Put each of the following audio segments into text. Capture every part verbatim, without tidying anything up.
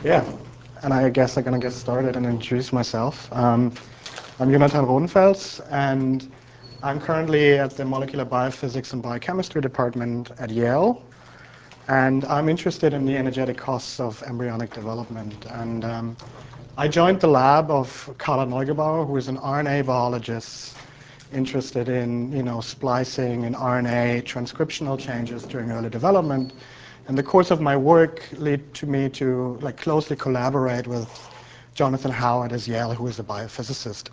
Yeah, and I guess I'm going to get started and introduce myself. Um, I'm Jonathan Rodenfels, and I'm currently at the Molecular Biophysics and Biochemistry Department at Yale, and I'm interested in the energetic costs of embryonic development. And um, I joined the lab of Carla Neugebauer, who is an R N A biologist interested in, you know, splicing and R N A transcriptional changes during early development. And the course of my work led to me to like closely collaborate with Jonathan Howard at Yale, who is a biophysicist.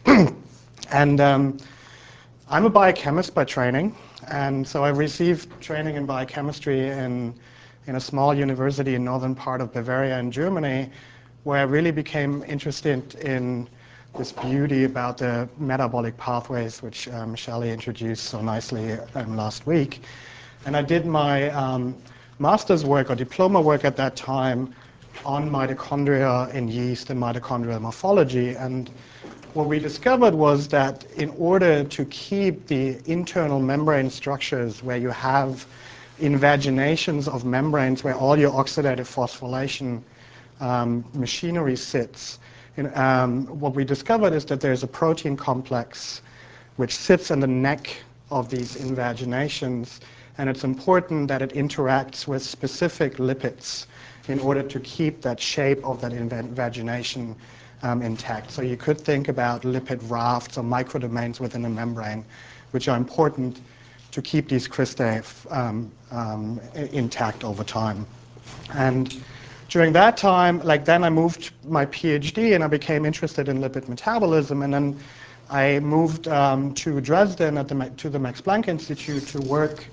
and um, I'm a biochemist by training, and so I received training in biochemistry in, in a small university in northern part of Bavaria in Germany, where I really became interested in this beauty about the metabolic pathways, which um, Shelley introduced so nicely um, last week. And I did my um, master's work or diploma work at that time on mitochondria in yeast and mitochondrial morphology. And what we discovered was that in order to keep the internal membrane structures where you have invaginations of membranes where all your oxidative phosphorylation um, machinery sits, and, um, what we discovered is that there's a protein complex which sits in the neck of these invaginations, and it's important that it interacts with specific lipids in order to keep that shape of that invagination um, intact. So you could think about lipid rafts or microdomains within a membrane, which are important to keep these cristae um, um, intact over time. And during that time, like then I moved my PhD and I became interested in lipid metabolism, and then I moved um, to Dresden at the, to the Max Planck Institute to work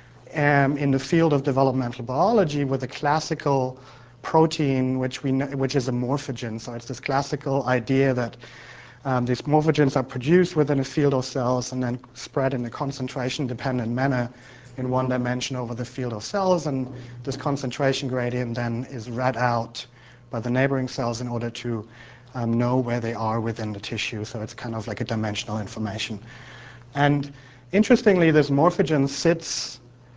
um, in the field of developmental biology with a classical protein, which we know, which is a morphogen. So it's this classical idea that um, these morphogens are produced within a field of cells and then spread in a concentration-dependent manner in one dimension over the field of cells, and this concentration gradient then is read out by the neighboring cells in order to um, know where they are within the tissue. So it's kind of like a dimensional information. And interestingly, this morphogen sits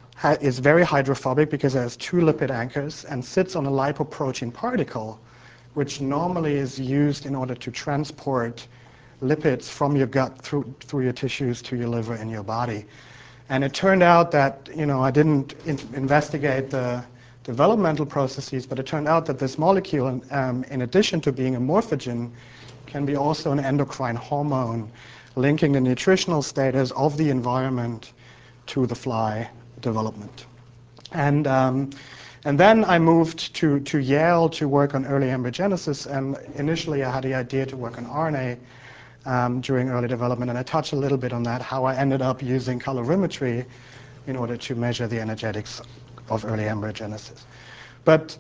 is very hydrophobic because it has two lipid anchors and sits on a lipoprotein particle, which normally is used in order to transport lipids from your gut through, through your tissues to your liver in your body. And it turned out that, you know, I didn't in investigate the developmental processes, but it turned out that this molecule, um, in addition to being a morphogen, can be also an endocrine hormone, linking the nutritional status of the environment to the fly development. And, um, and then I moved to, to Yale to work on early embryogenesis, and initially I had the idea to work on R N A um, during early development, and I touched a little bit on that, how I ended up using colorimetry in order to measure the energetics of early embryogenesis. But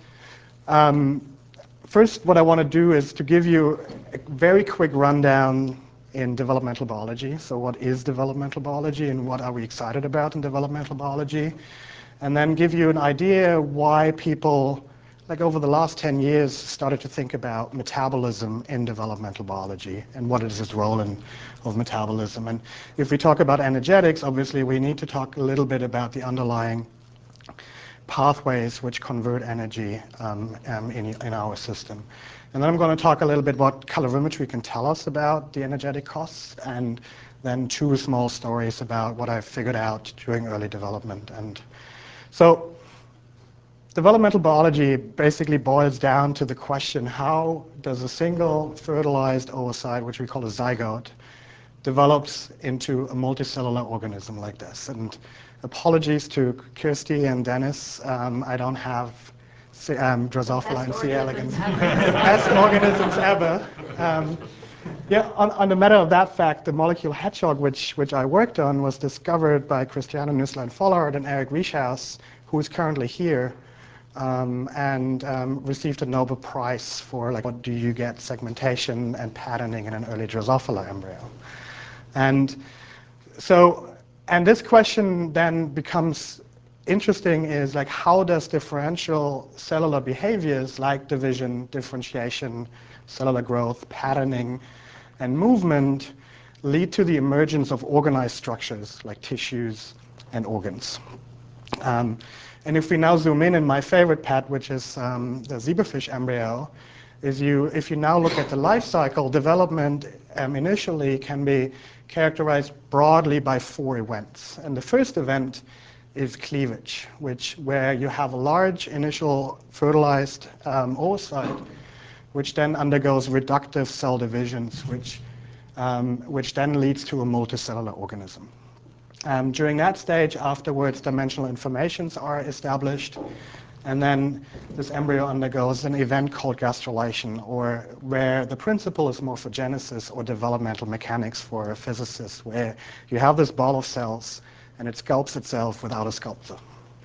um, first, what I want to do is to give you a very quick rundown in developmental biology. So what is developmental biology and what are we excited about in developmental biology? And then give you an idea why people, like over the last ten years, started to think about metabolism in developmental biology and what is its role in of metabolism. And if we talk about energetics, obviously we need to talk a little bit about the underlying pathways which convert energy um, um, in, in our system. And then I'm going to talk a little bit what colorimetry can tell us about the energetic costs, and then two small stories about what I've figured out during early development. And so developmental biology basically boils down to the question, how does a single fertilized oocyte, which we call a zygote, develops into a multicellular organism like this? And apologies to Kirsty and Dennis, um, I don't have um, Drosophila and C. elegans, the best organisms ever. Um, yeah, on, on the matter of that fact, the molecule hedgehog, which, which I worked on, was discovered by Christiane Nüsslein-Vollard and Eric Rieschaus, who is currently here, um, and um, received a Nobel Prize for, like, what do you get segmentation and patterning in an early Drosophila embryo. And so, and this question then becomes interesting, is like, how does differential cellular behaviors like division, differentiation, cellular growth, patterning, and movement lead to the emergence of organized structures like tissues and organs? Um, and if we now zoom in in my favorite pet, which is um, the zebrafish embryo, is you, if you now look at the life cycle, development um, initially can be characterized broadly by four events. And the first event is cleavage, which, where you have a large initial fertilized um, oocyte, which then undergoes reductive cell divisions, which, um, which then leads to a multicellular organism. Um, during that stage, afterwards, dimensional informations are established, and then this embryo undergoes an event called gastrulation, or where the principle is morphogenesis, or developmental mechanics for a physicist, where you have this ball of cells, and it sculpts itself without a sculptor,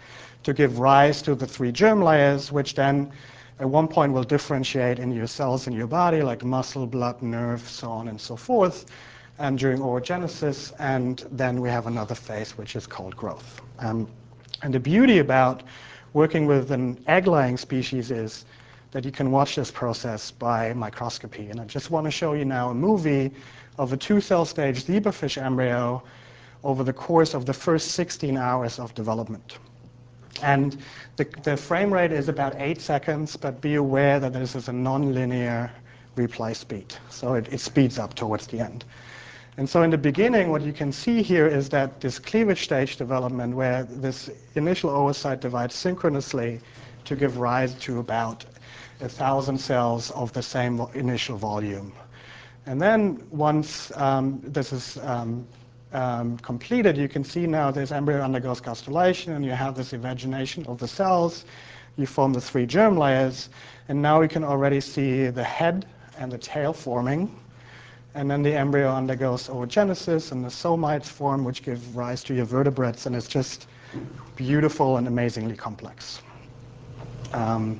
to give rise to the three germ layers, which then at one point will differentiate in your cells in your body, like muscle, blood, nerve, so on and so forth, and during oogenesis, and then we have another phase which is called growth. Um, and the beauty about working with an egg-laying species is that you can watch this process by microscopy. And I just want to show you now a movie of a two-cell stage zebrafish embryo over the course of the first sixteen hours of development. And the, the frame rate is about eight seconds, but be aware that this is a non-linear replay speed. So it, it speeds up towards the end. And so in the beginning, what you can see here is that this cleavage stage development, where this initial oocyte divides synchronously to give rise to about a thousand cells of the same initial volume. And then once um, this is um, um, completed, you can see now this embryo undergoes gastrulation, and you have this invagination of the cells. You form the three germ layers, and now we can already see the head and the tail forming. And then the embryo undergoes oogenesis, and the somites form, which give rise to your vertebrates, and it's just beautiful and amazingly complex. Um,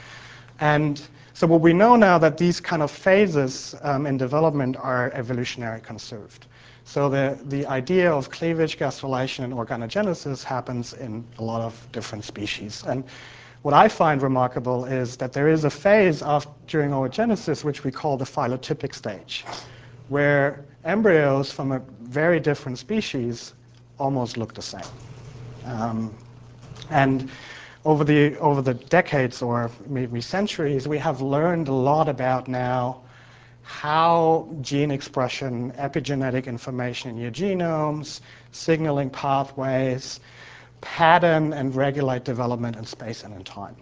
and so what we know now that these kind of phases um, in development are evolutionary conserved. So the, the idea of cleavage, gastrulation, and organogenesis happens in a lot of different species. And what I find remarkable is that there is a phase of, during oogenesis which we call the phylotypic stage, where embryos from a very different species almost look the same. Um, and over the, over the decades or maybe centuries, we have learned a lot about now how gene expression, epigenetic information in your genomes, signaling pathways, pattern and regulate development in space and in time.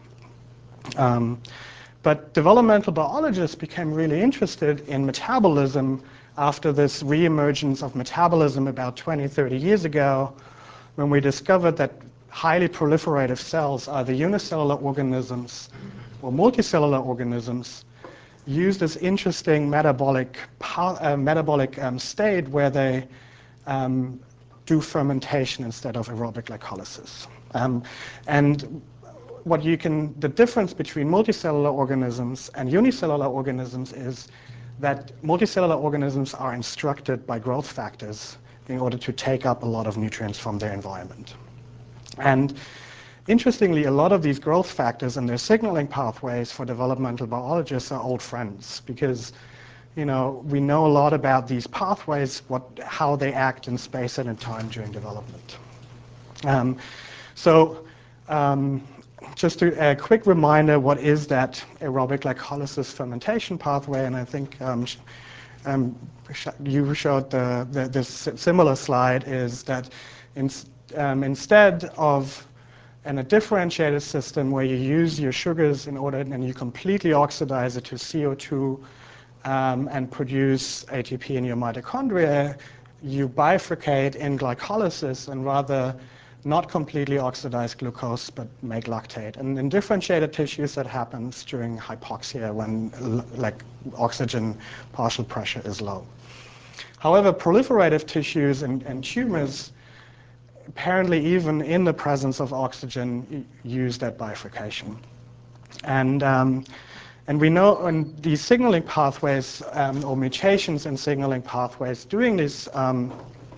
Um, but developmental biologists became really interested in metabolism after this reemergence of metabolism about twenty, thirty years ago, when we discovered that highly proliferative cells, either unicellular organisms or multicellular organisms, use this interesting metabolic, uh, metabolic um, state where they um, do fermentation instead of aerobic glycolysis. Um, and what you can, the difference between multicellular organisms and unicellular organisms is that multicellular organisms are instructed by growth factors in order to take up a lot of nutrients from their environment. And interestingly, a lot of these growth factors and their signaling pathways for developmental biologists are old friends, because you know, we know a lot about these pathways, what, how they act in space and in time during development. Um, so um, just to, a quick reminder, what is that aerobic glycolysis fermentation pathway? And I think um, um, you showed the, the, this similar slide, is that in, um, instead of in a differentiated system where you use your sugars in order, and you completely oxidize it to C O two um, and produce A T P in your mitochondria, you bifurcate in glycolysis and rather not completely oxidize glucose but make lactate. And in differentiated tissues, that happens during hypoxia, when like oxygen partial pressure is low. However, proliferative tissues and, and tumors, apparently even in the presence of oxygen, use that bifurcation. And, um, and we know in these signaling pathways, um, or mutations in signaling pathways, doing this, um,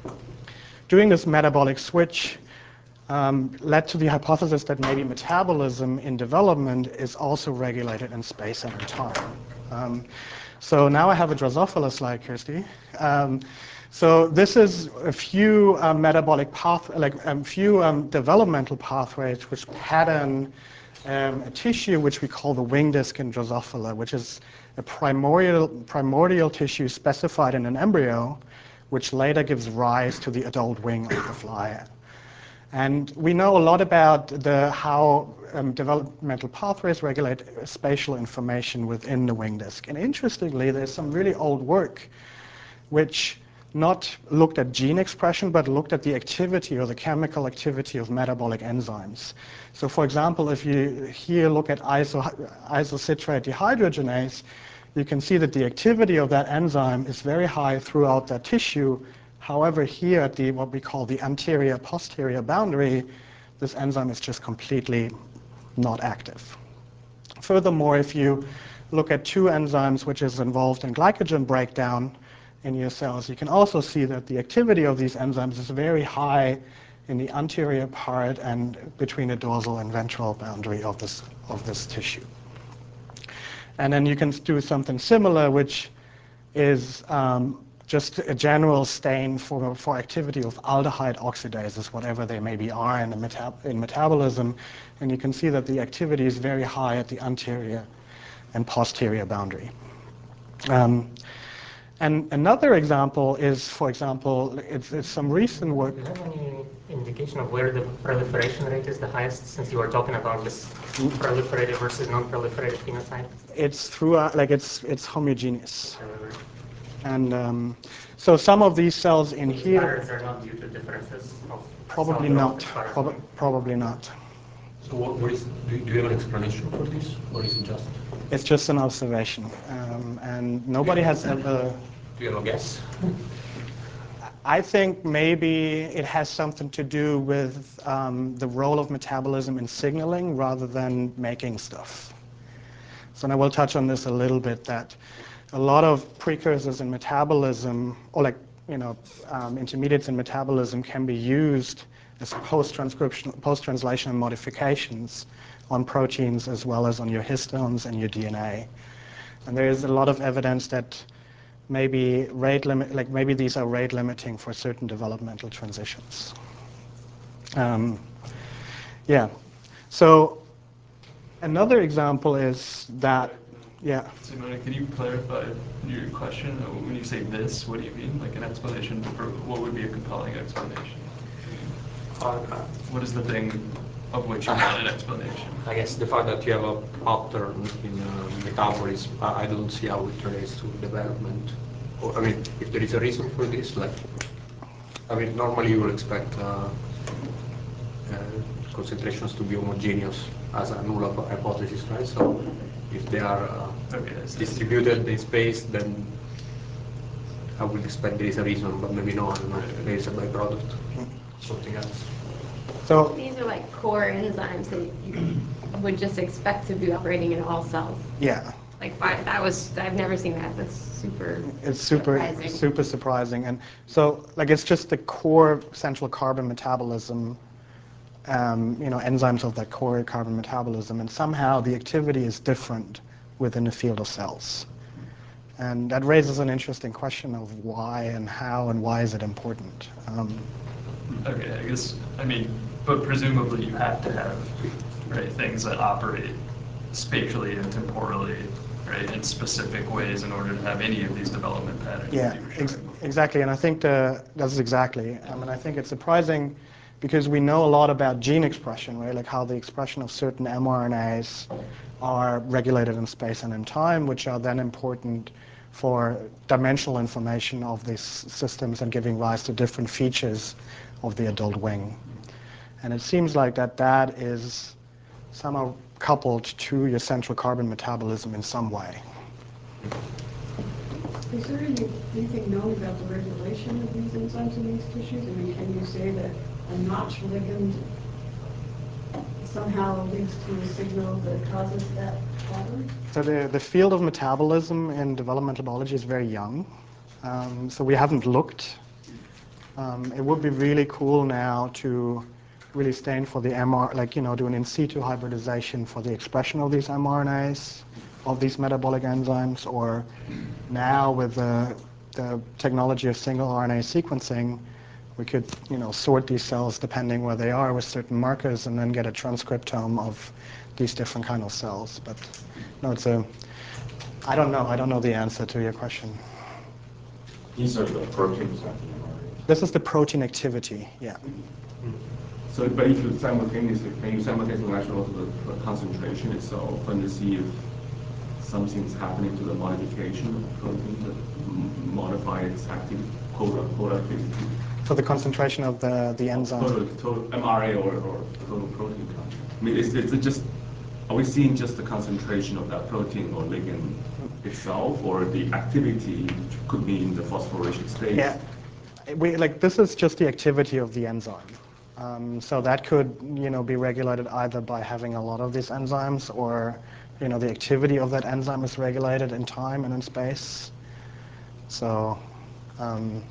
doing this metabolic switch um, led to the hypothesis that maybe metabolism in development is also regulated in space and in time. Um, so now I have a Drosophila slide, Kirsty. Um, So this is a few uh, metabolic path, like a um, few um, developmental pathways which pattern um, a tissue which we call the wing disc in Drosophila, which is a primordial primordial tissue specified in an embryo, which later gives rise to the adult wing of the fly. And we know a lot about the, how um, developmental pathways regulate spatial information within the wing disc. And interestingly, there's some really old work which not looked at gene expression, but looked at the activity or the chemical activity of metabolic enzymes. So for example, if you here look at iso isocitrate dehydrogenase, you can see that the activity of that enzyme is very high throughout that tissue. However, here at the what we call the anterior-posterior boundary, this enzyme is just completely not active. Furthermore, if you look at two enzymes which is involved in glycogen breakdown in your cells, you can also see that the activity of these enzymes is very high in the anterior part and between the dorsal and ventral boundary of this, of this tissue. And then you can do something similar, which is um, just a general stain for, for activity of aldehyde oxidases, whatever they maybe are in, the metab in metabolism. And you can see that the activity is very high at the anterior and posterior boundary. Um, and another example is, for example, it's, it's some recent work. Do you have any indication of where the proliferation rate is the highest, since you were talking about this proliferative versus non-proliferative phenotype? It's throughout, like it's it's homogeneous. And um, so some of these cells in so here patterns are not due to differences of probably not. Prob probably not. So what, what is, do you have an explanation for this, or is it just? It's just an observation, um, and nobody has ever. Do you have a guess? I think maybe it has something to do with um, the role of metabolism in signaling rather than making stuff. So I will touch on this a little bit, that a lot of precursors in metabolism, or like, you know, um, intermediates in metabolism can be used as post-transcription, post-translational modifications on proteins as well as on your histones and your D N A. And there is a lot of evidence that maybe rate limit, like maybe these are rate limiting for certain developmental transitions. Um, yeah. So another example is that, yeah. Simone, can you clarify your question? When you say this, what do you mean? Like an explanation for what would be a compelling explanation? Uh, What is the thing of which you want an explanation? I guess the fact that you have a pattern in uh, metabolism, I, I don't see how it relates to development. Or, I mean, if there is a reason for this, like, I mean, normally you will expect uh, uh, concentrations to be homogeneous as a null hypothesis, right? So if they are uh, Okay, distributed in space, then I would expect there is a reason, but maybe not. I don't know. There is a byproduct, something else. So these are like core enzymes that you would just expect to be operating in all cells. yeah, Like five, that was, I've never seen that. That's super it's super surprising. super surprising. And so like it's just the core central carbon metabolism, um, you know, enzymes of that core carbon metabolism, and somehow the activity is different within the field of cells. And that raises an interesting question of why and how and why is it important. Um, Okay, I guess, I mean, but presumably you have to have, right, things that operate spatially and temporally, right, in specific ways in order to have any of these development patterns. Yeah, ex exactly, and I think the, that's exactly. I mean, I think it's surprising because we know a lot about gene expression, right? Like how the expression of certain mRNAs are regulated in space and in time, which are then important for dimensional information of these systems and giving rise to different features of the adult wing. And it seems like that that is somehow coupled to your central carbon metabolism in some way. Is there any, anything known about the regulation of these enzymes in these tissues? I mean, can you say that a Notch ligand somehow leads to a signal that causes that pattern? So the, the field of metabolism in developmental biology is very young. Um, so we haven't looked. Um, it would be really cool now to really stain for the M R, like, you know, do an in situ hybridization for the expression of these mRNAs, of these metabolic enzymes, or now with the the technology of single R N A sequencing, we could, you know, sort these cells depending where they are with certain markers, and then get a transcriptome of these different kind of cells. But no, it's a. I don't know. I don't know the answer to your question. These are the proteins. This is the protein activity. Yeah. So, but if you simultaneously, can you simultaneously measure also the, the concentration itself and to see if something's happening to the modification of the protein that m- modify its activity, quote unquote activity? For the concentration of the, the enzyme. Total, total M R A or, or total protein content. I mean, is, is it just, are we seeing just the concentration of that protein or ligand itself, or the activity which could be in the phosphorylation state? Yeah. We, like, this is just the activity of the enzyme. Um, so that could, you know, be regulated either by having a lot of these enzymes, or, you know, the activity of that enzyme is regulated in time and in space. So, um,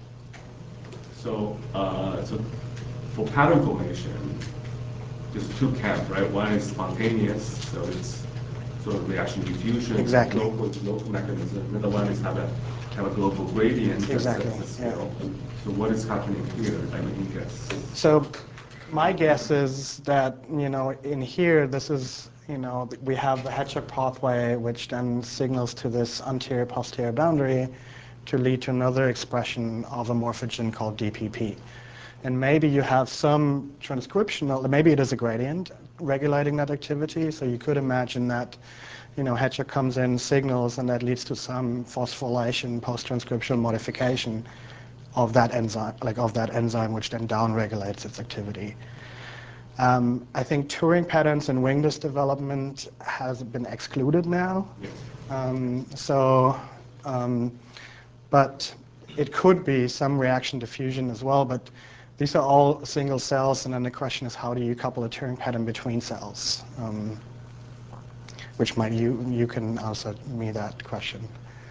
so, uh, so for pattern formation, there's two camps, right? One is spontaneous, so it's sort of reaction diffusion, exactly. local, local mechanism. Another one is have a have a global gradient. Exactly. That's, that's yeah. So what is happening here? I mean, guess. So my guess is that, you know, in here, this is, you know, we have the Hedgehog pathway, which then signals to this anterior-posterior boundary to lead to another expression of a morphogen called D P P. And maybe you have some transcriptional, maybe it is a gradient regulating that activity. So you could imagine that, you know, Hedgehog comes in, signals, and that leads to some phosphorylation, post-transcriptional modification of that enzyme, like of that enzyme, which then downregulates its activity. Um, I think Turing patterns in wing disc development has been excluded now. Um, so, um, but it could be some reaction diffusion as well. But these are all single cells, and then the question is, how do you couple a Turing pattern between cells? Um, which might you you can answer me that question.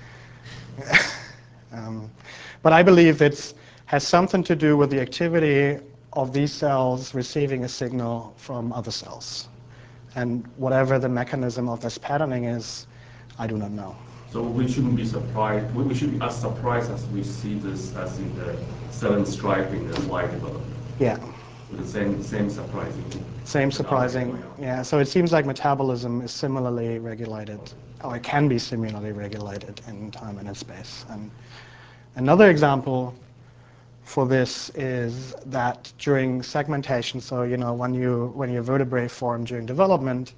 um, but I believe it has something to do with the activity of these cells receiving a signal from other cells, and whatever the mechanism of this patterning is, I do not know. So we shouldn't be surprised. We should be as surprised as we see this as in the seven stripe in the slide development. Yeah. With the same same surprising. Same surprising. Yeah. So it seems like metabolism is similarly regulated, or it can be similarly regulated in time and in space. And another example for this is that during segmentation, so you know when you when your vertebrae form during development,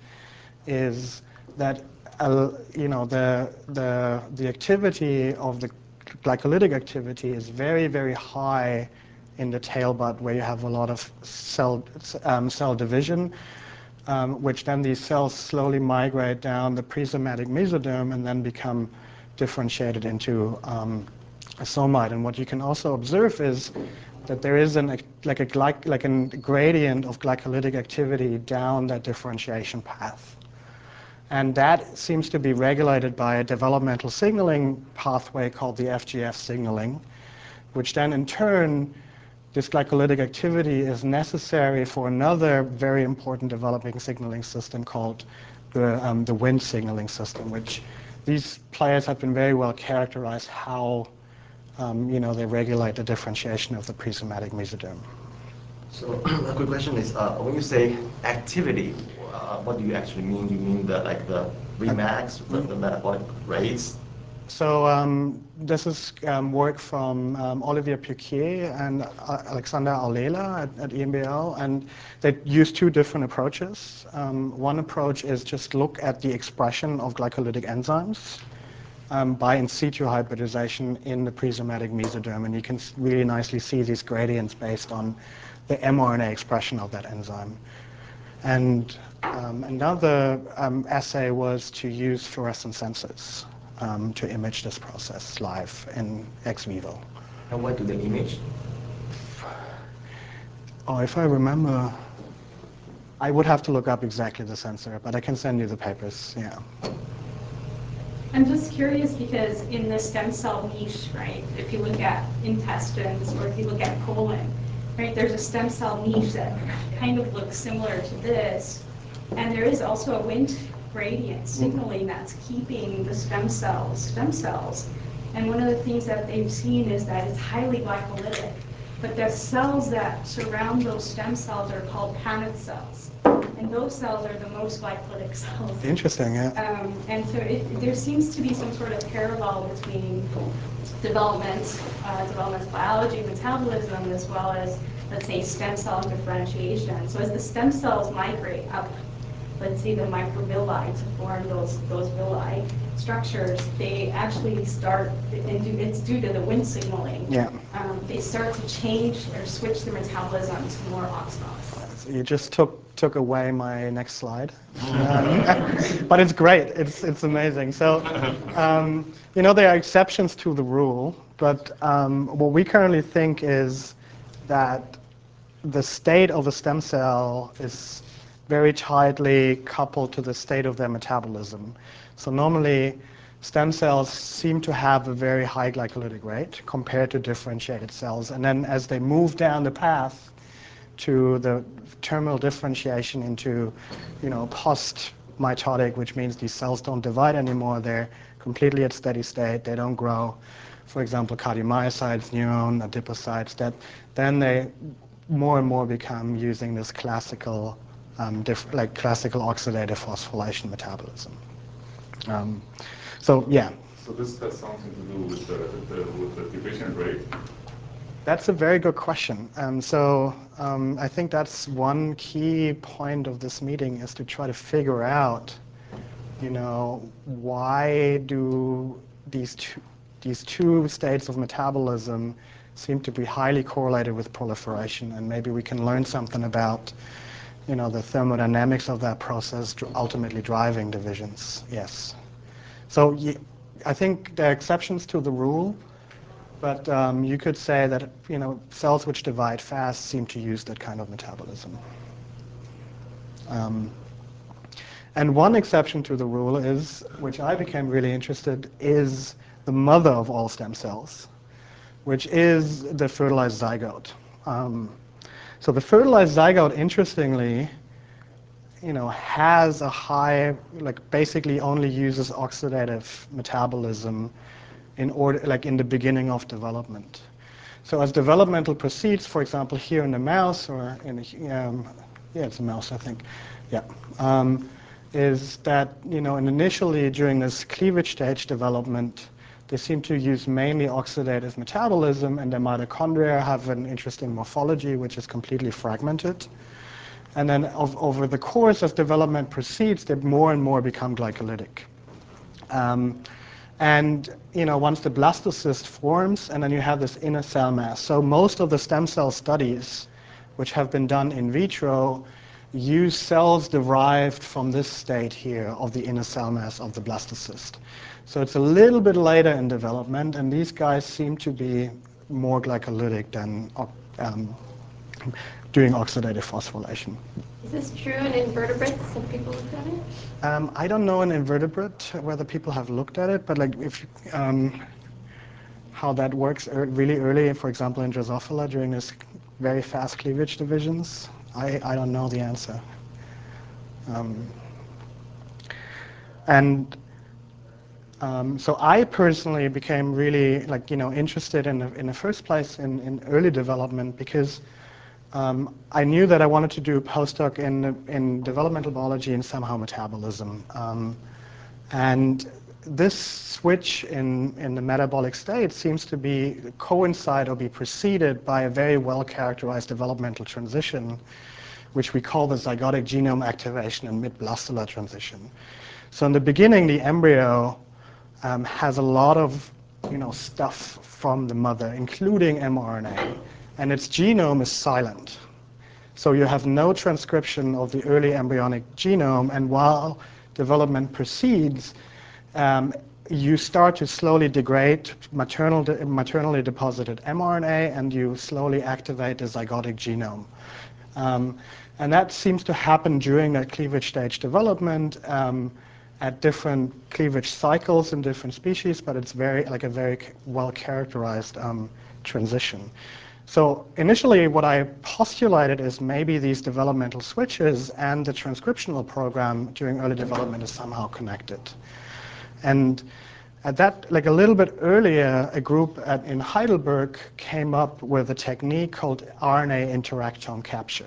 is that uh, you know the the the activity of the glycolytic activity is very very high in the tail bud, where you have a lot of cell um, cell division, um, which then these cells slowly migrate down the presomatic mesoderm and then become differentiated into um, a somite. And what you can also observe is that there is an like a glyc like a gradient of glycolytic activity down that differentiation path. And that seems to be regulated by a developmental signaling pathway called the F G F signaling, which then in turn, this glycolytic activity is necessary for another very important developing signaling system called the, um, the Wnt signaling system, which these players have been very well characterized how um, you know, they regulate the differentiation of the presomatic mesoderm. So a quick question is, uh, when you say activity, uh, what do you actually mean? Do you mean the like the Remax, the, the metabolic rates? So um, this is um, work from um, Olivier Puquier and uh, Alexander Aulela at, at E M B L, and they use two different approaches. Um, one approach is just look at the expression of glycolytic enzymes um, by in situ hybridization in the presomatic mesoderm, and you can really nicely see these gradients based on the mRNA expression of that enzyme. And um, another um, assay was to use fluorescent sensors um, to image this process live in ex vivo. And what do they image? Oh, if I remember, I would have to look up exactly the sensor, but I can send you the papers, yeah. I'm just curious because in the stem cell niche, right, if you look at intestines or if you look at colon, right, there's a stem cell niche that kind of looks similar to this, and there is also a Wnt gradient signaling that's keeping the stem cells stem cells. And one of the things that they've seen is that it's highly glycolytic. But the cells that surround those stem cells are called Paneth cells. And those cells are the most glycolytic cells. Interesting, yeah. Um, and so it, there seems to be some sort of parallel between development, uh, developmental biology, metabolism, as well as, let's say, stem cell differentiation. So as the stem cells migrate up, let's say the microvilli to form those, those villi structures, they actually start, and do, it's due to the Wnt signaling. Yeah. Um, they start to change or switch their metabolism to more oxalots. So you just took took away my next slide, um, but it's great. It's it's amazing. So, um, you know, there are exceptions to the rule, but um, what we currently think is that the state of a stem cell is very tightly coupled to the state of their metabolism. So normally, stem cells seem to have a very high glycolytic rate compared to differentiated cells, and then as they move down the path to the terminal differentiation into, you know, post-mitotic, which means these cells don't divide anymore. They're completely at steady state. They don't grow. For example, cardiomyocytes, neuron, adipocytes. That then they more and more become using this classical, um, diff like classical oxidative phosphorylation metabolism. Um, so yeah. So this has something to do with the, the with the division rate. That's a very good question. Um, so um, I think that's one key point of this meeting is to try to figure out, you know, why do these two, these two states of metabolism seem to be highly correlated with proliferation, and maybe we can learn something about, you know, the thermodynamics of that process ultimately driving divisions. Yes. So I think there are exceptions to the rule. But um, you could say that, you know, cells which divide fast seem to use that kind of metabolism. Um, and one exception to the rule is, which I became really interested, is the mother of all stem cells, which is the fertilized zygote. Um, so the fertilized zygote, interestingly, you know, has a high, like basically only uses oxidative metabolism in order, like in the beginning of development. So as developmental proceeds, for example, here in the mouse, or in the, um, yeah, it's a mouse, I think, yeah, um, is that, you know, and initially during this cleavage stage development, they seem to use mainly oxidative metabolism, and their mitochondria have an interesting morphology, which is completely fragmented. And then of, over the course as development proceeds, they more and more become glycolytic. Um, And you know, once the blastocyst forms, and then you have this inner cell mass. So most of the stem cell studies, which have been done in vitro, use cells derived from this state here of the inner cell mass of the blastocyst. So it's a little bit later in development, and these guys seem to be more glycolytic than um, doing oxidative phosphorylation. Is this true in invertebrates? Some people looked at it? Um, I don't know in invertebrate whether people have looked at it, but like if um, how that works er really early, for example, in Drosophila during this very fast cleavage divisions, I, I don't know the answer. Um, and um, so I personally became really like you know interested in the, in the first place in, in early development because Um, I knew that I wanted to do a postdoc in, in developmental biology and somehow metabolism. Um, and this switch in, in the metabolic state seems to be coincide or be preceded by a very well-characterized developmental transition, which we call the zygotic genome activation and mid-blastular transition. So in the beginning, the embryo um, has a lot of you know, stuff from the mother, including mRNA. And its genome is silent. So you have no transcription of the early embryonic genome, and while development proceeds, um, you start to slowly degrade maternal de maternally deposited mRNA, and you slowly activate the zygotic genome. Um, and that seems to happen during that cleavage stage development um, at different cleavage cycles in different species, but it's very like a very well-characterized um, transition. So initially what I postulated is maybe these developmental switches and the transcriptional program during early development is somehow connected. And At that, like a little bit earlier, a group at, in Heidelberg came up with a technique called R N A interactome capture.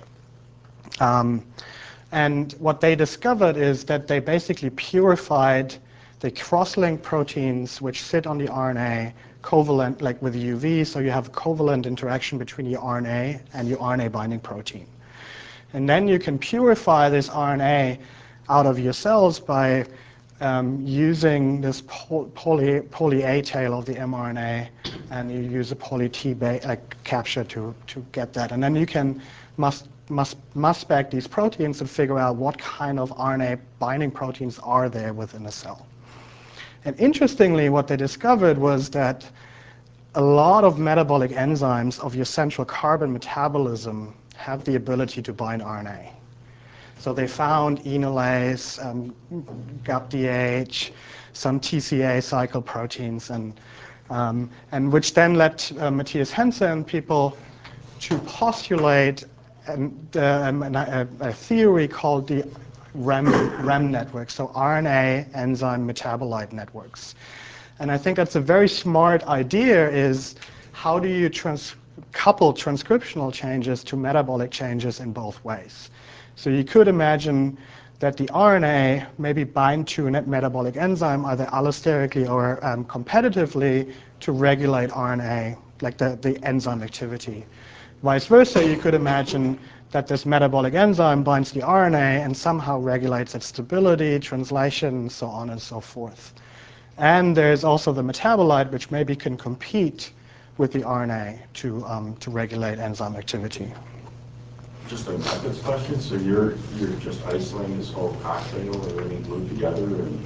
Um, and what they discovered is that they basically purified the cross-linked proteins which sit on the R N A covalent, like with U V, so you have a covalent interaction between your R N A and your R N A binding protein. And then you can purify this R N A out of your cells by um, using this poly, poly A tail of the mRNA, and you use a poly T uh, capture to, to get that. And then you can must, must, must spec these proteins and figure out what kind of R N A binding proteins are there within a cell. And interestingly, what they discovered was that a lot of metabolic enzymes of your central carbon metabolism have the ability to bind R N A. So they found enolase, um, G A P D H, some T C A cycle proteins, and, um, and which then led uh, Matthias Henze and people to postulate an, uh, a, a theory called the REM, REM network, so R N A enzyme metabolite networks. And I think that's a very smart idea, is how do you trans couple transcriptional changes to metabolic changes in both ways? So you could imagine that the R N A maybe bind to a metabolic enzyme either allosterically or um, competitively to regulate R N A, like the, the enzyme activity. Vice versa, you could imagine that this metabolic enzyme binds the R N A and somehow regulates its stability, translation, and so on and so forth. And there's also the metabolite, which maybe can compete with the R N A to, um, to regulate enzyme activity. Just a methods question. So you're you're just isolating this whole cocktail and everything glued together, and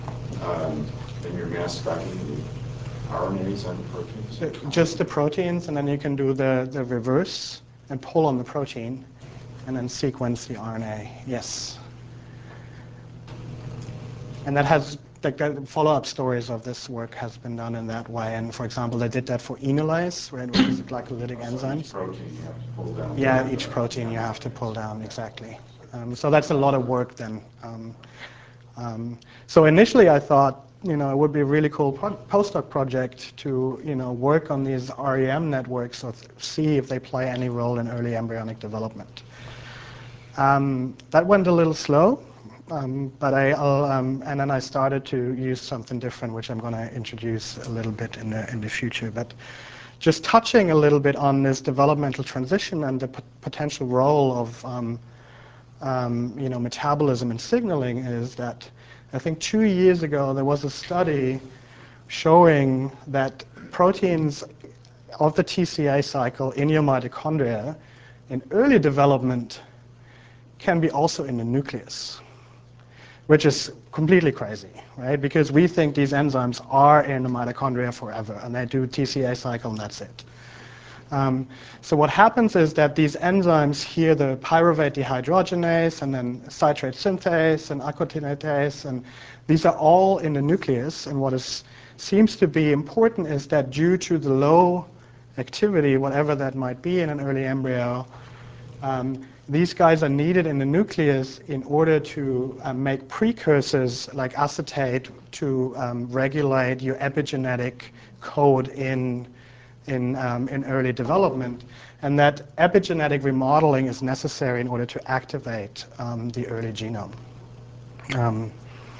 um, then you're mass specking the R N As and the proteins? Just the proteins, and then you can do the, the reverse and pull on the protein and then sequence the R N A. Yes. And that has, like, follow-up stories of this work has been done in that way. And for example, they did that for enolase, right, which is a glycolytic enzyme. Each protein you have to pull down. Yeah, each protein you have to pull down, exactly. Um, so that's a lot of work then. Um, um, so initially I thought, you know, it would be a really cool pro postdoc project to, you know, work on these R E M networks or see if they play any role in early embryonic development. Um, that went a little slow. Um, but I, I'll, um, and then I started to use something different, which I'm going to introduce a little bit in the, in the future. But just touching a little bit on this developmental transition and the p potential role of um, um, you know, metabolism and signaling is that I think two years ago there was a study showing that proteins of the T C A cycle in your mitochondria in early development can be also in the nucleus, which is completely crazy, right? Because we think these enzymes are in the mitochondria forever, and they do T C A cycle, and that's it. Um, so what happens is that these enzymes here, the pyruvate dehydrogenase, and then citrate synthase, and aquatinidase, and these are all in the nucleus. And what is, seems to be important is that due to the low activity, whatever that might be in an early embryo, um, these guys are needed in the nucleus in order to uh, make precursors like acetate to um, regulate your epigenetic code in, in, um, in early development. And that epigenetic remodeling is necessary in order to activate um, the early genome. Um,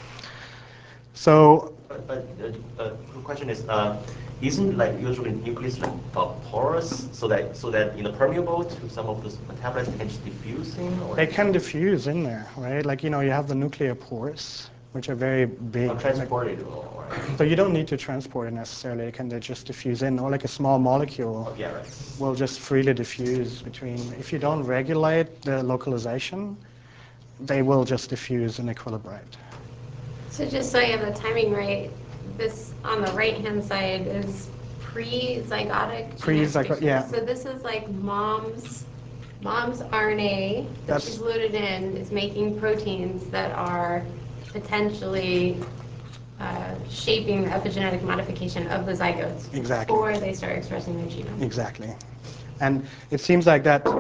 so, But, but uh, uh, the question is, uh, isn't like usually nucleus like uh, porous, so that so that you know permeable to some of those metabolites can just diffuse in? Or they can diffuse in there, right? Like, you know, you have the nuclear pores, which are very big. or transported, or, right? So you don't need to transport it necessarily. It can just diffuse in, or like a small molecule Oh, yeah, right. will just freely diffuse between. If you don't regulate the localization, they will just diffuse and equilibrate. So just so I have the timing right, this on the right-hand side is pre-zygotic Pre-zygotic, tissue. yeah. So this is like mom's mom's R N A that That's- she's loaded in is making proteins that are potentially uh, shaping the epigenetic modification of the zygotes Exactly. before they start expressing their genome. Exactly. And it seems like that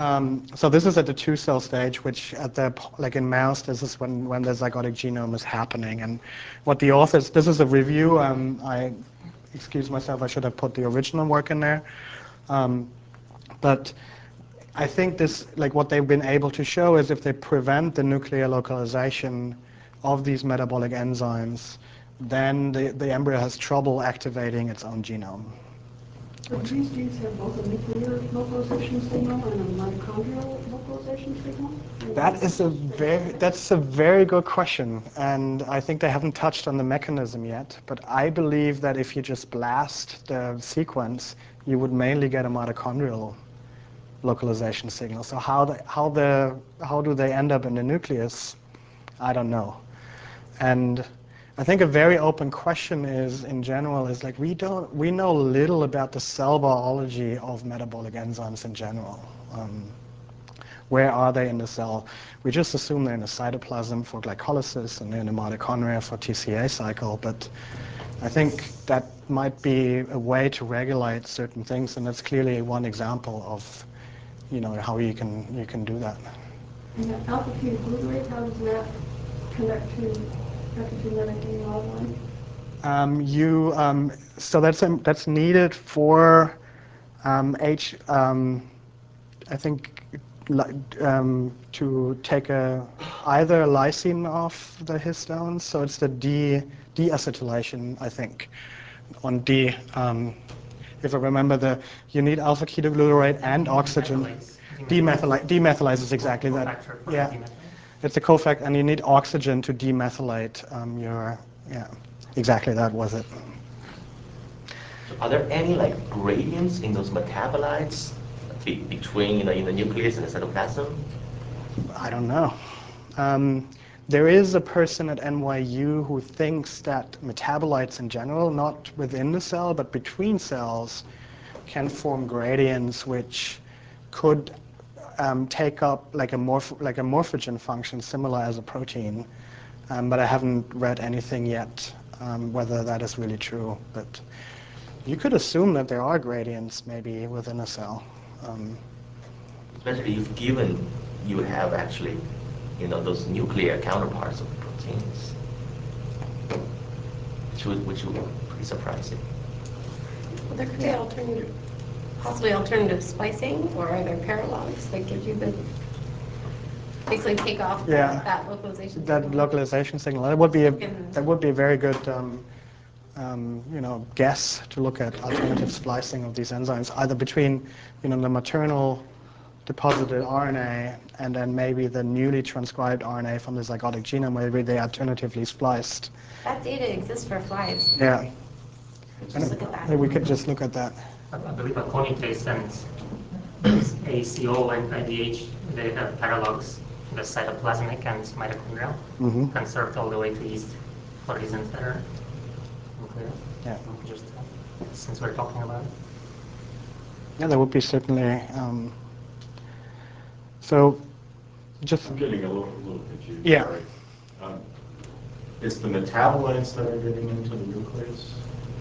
Um, so this is at the two-cell stage, which at the, like in mouse, this is when, when the zygotic genome is happening. And what the authors, this is a review, um, I excuse myself, I should have put the original work in there. Um, but I think this, like what they've been able to show is if they prevent the nuclear localization of these metabolic enzymes, then the, the embryo has trouble activating its own genome. But these genes have both a nuclear localization signal and a mitochondrial localization signal? That is a very, that's a very good question, and I think they haven't touched on the mechanism yet, but I believe that if you just blast the sequence, you would mainly get a mitochondrial localization signal. So how the, how the, how do they end up in the nucleus? I don't know. And I think a very open question is, in general, is like we don't, we know little about the cell biology of metabolic enzymes in general. Um, where are they in the cell? We just assume they're in the cytoplasm for glycolysis and in the mitochondria for T C A cycle, but I think that might be a way to regulate certain things, and that's clearly one example of, you know, how you can you can do that. And the alpha-ketoglutarate, how does that connect to epigenetic remodeling? Um, you um, so that's um, that's needed for um, H. Um, I think um, to take a either a lysine off the histones, so it's the de deacetylation, I think, on D. Um, if I remember, the you need alpha ketoglutarate and oxygen. Demethylize, demethylize is exactly that. Yeah, it's a cofactor, and you need oxygen to demethylate um, your. Yeah, exactly that was it. So are there any like gradients in those metabolites be between, you know, in the nucleus and the cytoplasm? I don't know. Um, there is a person at N Y U who thinks that metabolites in general, not within the cell, but between cells, can form gradients which could um, take up like a, morph like a morphogen function similar as a protein. Um, but I haven't read anything yet um, whether that is really true. But you could assume that there are gradients maybe within a cell. Um, Especially if given you have actually, you know, those nuclear counterparts of the proteins, which would, which would be pretty surprising. Well, there could be alternative, possibly alternative splicing, or are there paralogs that give you the, basically take off yeah, that, that localization that signal? localization signal. That would be a, that would be a very good um, um, you know, guess to look at alternative splicing of these enzymes, either between, you know, the maternal deposited R N A and then maybe the newly transcribed R N A from the zygotic genome, maybe they alternatively spliced. That data exists for flies. Yeah. Just look at that. Maybe we could just look at that. I believe aconitase and A C O and I D H, they have paralogs, the cytoplasmic and mitochondrial, Mm-hmm. conserved all the way to yeast for reasons that are unclear. Yeah. Just uh, since we're talking about it. Yeah, that would be certainly. Um, so, just. I'm getting a little, a little confused. Yeah. Sorry. Um, it's the metabolites that are getting into the nucleus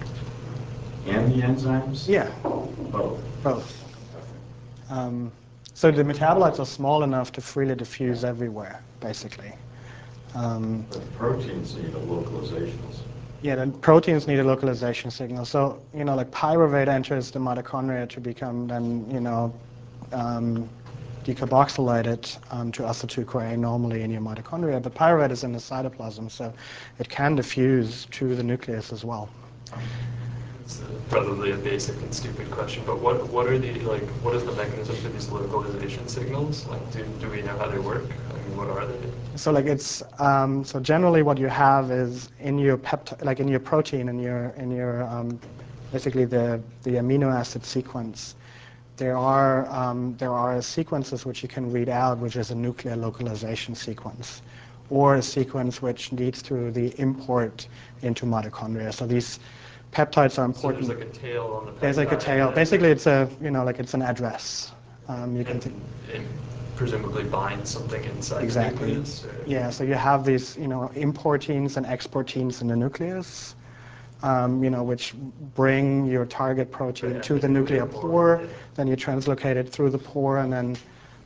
and the enzymes? Yeah. Both. Both. Um, so the metabolites are small enough to freely diffuse everywhere, basically. Um, But the proteins need a localization. yeah, the proteins need a localization signal. So, you know, like pyruvate enters the mitochondria to become then, you know, um, decarboxylated um, to acetyl-CoA normally in your mitochondria. But pyruvate is in the cytoplasm, so it can diffuse to the nucleus as well. It's probably a basic and stupid question, but what what are the like what is the mechanism for these localization signals? Like, do do we know how they work? I mean, what are they? So like it's um, so generally what you have is in your peptide, like in your protein, in your in your um, basically the the amino acid sequence. There are um, there are sequences which you can read out, which is a nuclear localization sequence, or a sequence which leads to the import into mitochondria. So these peptides are important. So there's like a tail on the peptide. There's like a tail. Basically, it's a you know like it's an address. Um, you can and, think. and presumably bind something inside Exactly. the nucleus. Or? Yeah. So you have these you know importeins and exporteins in the nucleus. Um, you know, which bring your target protein Right, to the nuclear pore, yeah. Then you translocate it through the pore, and then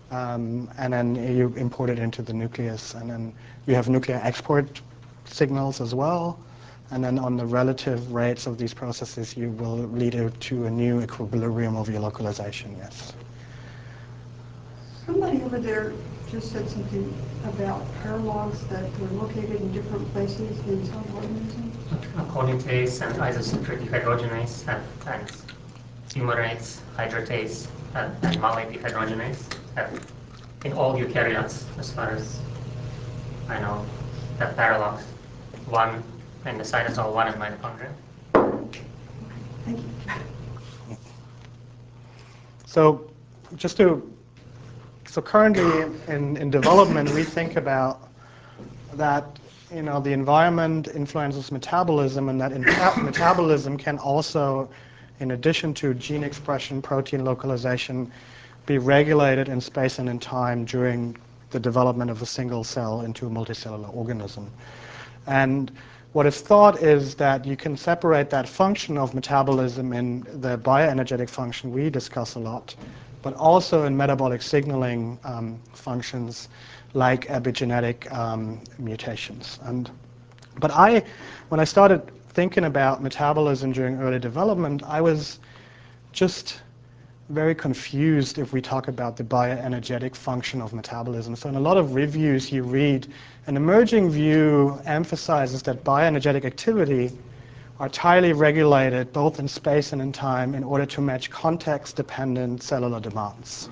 um, and then you import it into the nucleus, and then you have nuclear export signals as well, and then on the relative rates of these processes you will lead it to a new equilibrium of your localization, yes. Somebody over there just said something about paralogs that were located in different places in some organisms. Colintase and isosucre dehydrogenase and, and fumarate, hydratase, and, and malate dehydrogenase have, in all eukaryotes, as far as I know, have paralogs. One in the cytosol, one in mitochondria. Thank you. So just to, so currently in, in development we think about that, you know, the environment influences metabolism, and that in metabolism can also, in addition to gene expression, protein localization, be regulated in space and in time during the development of a single cell into a multicellular organism. And what is thought is that you can separate that function of metabolism in the bioenergetic function we discuss a lot, but also in metabolic signaling um, functions like epigenetic um, mutations. And, but I, when I started thinking about metabolism during early development, I was just very confused if we talk about the bioenergetic function of metabolism. So in a lot of reviews you read, an emerging view emphasizes that bioenergetic activity are tightly regulated both in space and in time in order to match context-dependent cellular demands.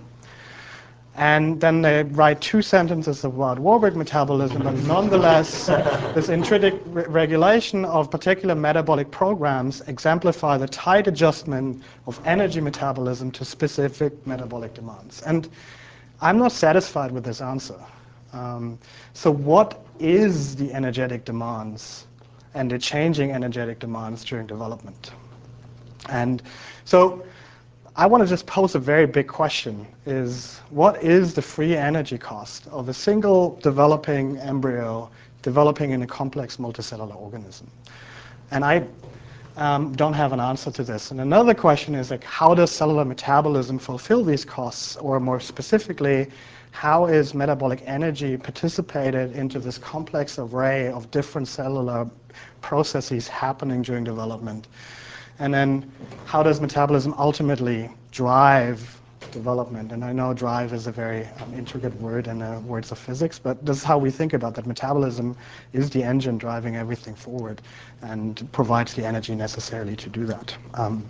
And then they write two sentences about Warburg metabolism, but nonetheless, this intrinsic re regulation of particular metabolic programs exemplify the tight adjustment of energy metabolism to specific metabolic demands. And I'm not satisfied with this answer. Um, so what is the energetic demands and the changing energetic demands during development? And so I want to just pose a very big question, is what is the free energy cost of a single developing embryo developing in a complex multicellular organism? And I um, don't have an answer to this. And another question is, like, how does cellular metabolism fulfill these costs? Or more specifically, how is metabolic energy participated into this complex array of different cellular processes happening during development? And then how does metabolism ultimately drive development? And I know drive is a very um, intricate word in the words of physics, but this is how we think about that. Metabolism is the engine driving everything forward and provides the energy necessarily to do that. Um,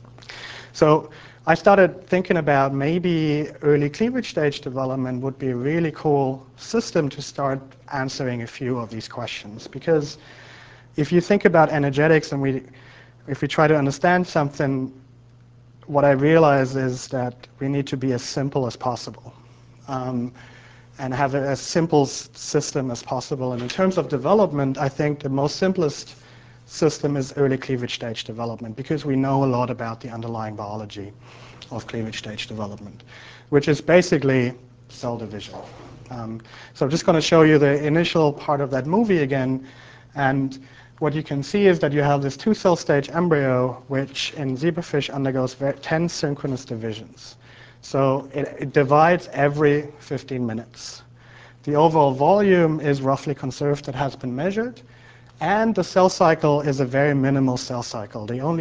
so I started thinking about maybe early cleavage stage development would be a really cool system to start answering a few of these questions. Because if you think about energetics and we if we try to understand something, what I realize is that we need to be as simple as possible um, and have a, as simple s system as possible. And in terms of development, I think the most simplest system is early cleavage stage development, because we know a lot about the underlying biology of cleavage stage development, which is basically cell division. Um, so I'm just going to show you the initial part of that movie again. And what you can see is that you have this two-cell stage embryo, which in zebrafish undergoes ten synchronous divisions. So it, it divides every fifteen minutes. The overall volume is roughly conserved, it has been measured, and the cell cycle is a very minimal cell cycle. The only,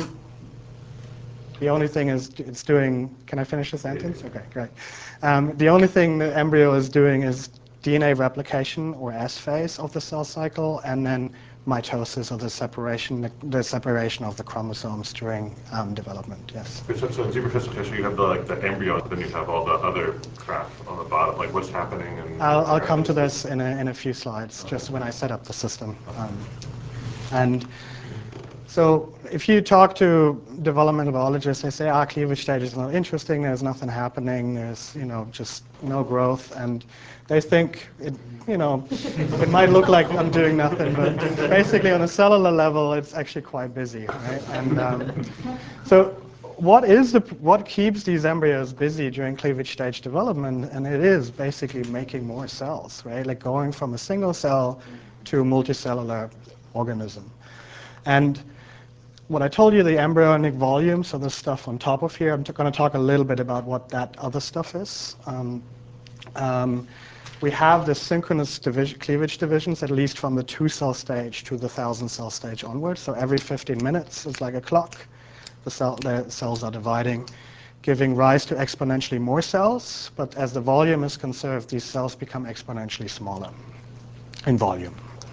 the only thing is it's doing, can I finish the sentence? Okay, great. Um, the only thing the embryo is doing is D N A replication, or S phase of the cell cycle, and then mitosis, or the separation, the, the separation of the chromosomes during um, development. Yes. So, so in zebrafish tissue, you have the like the embryo, then you have all the other crap on the bottom. Like what's happening? And I'll, I'll come to this in a, in a few slides, okay. Just when I set up the system. Um, and so if you talk to developmental biologists, they say, ah, cleavage stage is not interesting, there's nothing happening, there's, you know, just no growth. And they think, it, you know, it might look like I'm doing nothing, but basically on a cellular level, it's actually quite busy, right? And um, so what is the, what keeps these embryos busy during cleavage stage development? And it is basically making more cells, right? Like going from a single cell to a multicellular organism. And what I told you, the embryonic volume, so the stuff on top of here, I'm going to talk a little bit about what that other stuff is. Um, Um, we have the synchronous division, cleavage divisions, at least from the two-cell stage to the thousand-cell stage onwards. So every fifteen minutes is like a clock. The, cell, the cells are dividing, giving rise to exponentially more cells. But as the volume is conserved, these cells become exponentially smaller in volume.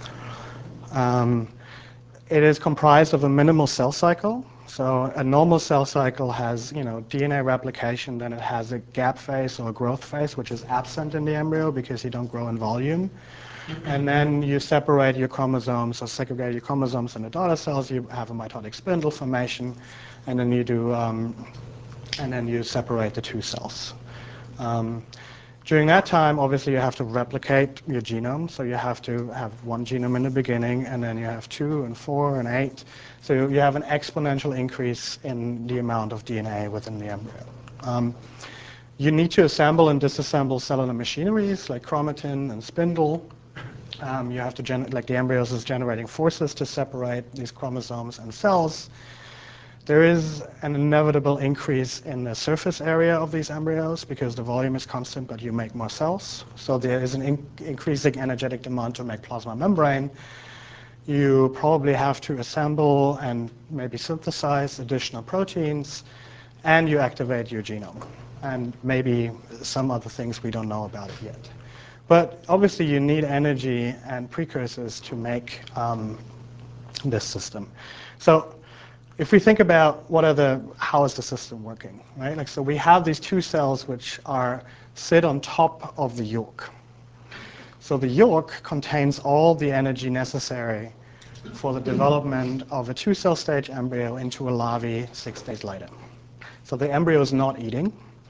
Um, it is comprised of a minimal cell cycle. So a normal cell cycle has, you know, D N A replication, then it has a gap phase or a growth phase, which is absent in the embryo because you don't grow in volume. And then you separate your chromosomes or segregate your chromosomes in the daughter cells. You have a mitotic spindle formation, and then you do, um, and then you separate the two cells. Um, During that time, obviously, you have to replicate your genome. So you have to have one genome in the beginning, and then you have two and four and eight. So you have an exponential increase in the amount of D N A within the embryo. Um, you need to assemble and disassemble cellular machineries like chromatin and spindle. Um, you have to, gen like the embryos is generating forces to separate these chromosomes and cells. There is an inevitable increase in the surface area of these embryos because the volume is constant, but you make more cells. So there is an in increasing energetic demand to make plasma membrane. You probably have to assemble and maybe synthesize additional proteins, and you activate your genome. And maybe some other things we don't know about it yet. But obviously you need energy and precursors to make um, this system. So if we think about what are the, how is the system working, right? Like, so we have these two cells which are sit on top of the yolk. So the yolk contains all the energy necessary for the development of a two-cell stage embryo into a larvae six days later. So the embryo is not eating.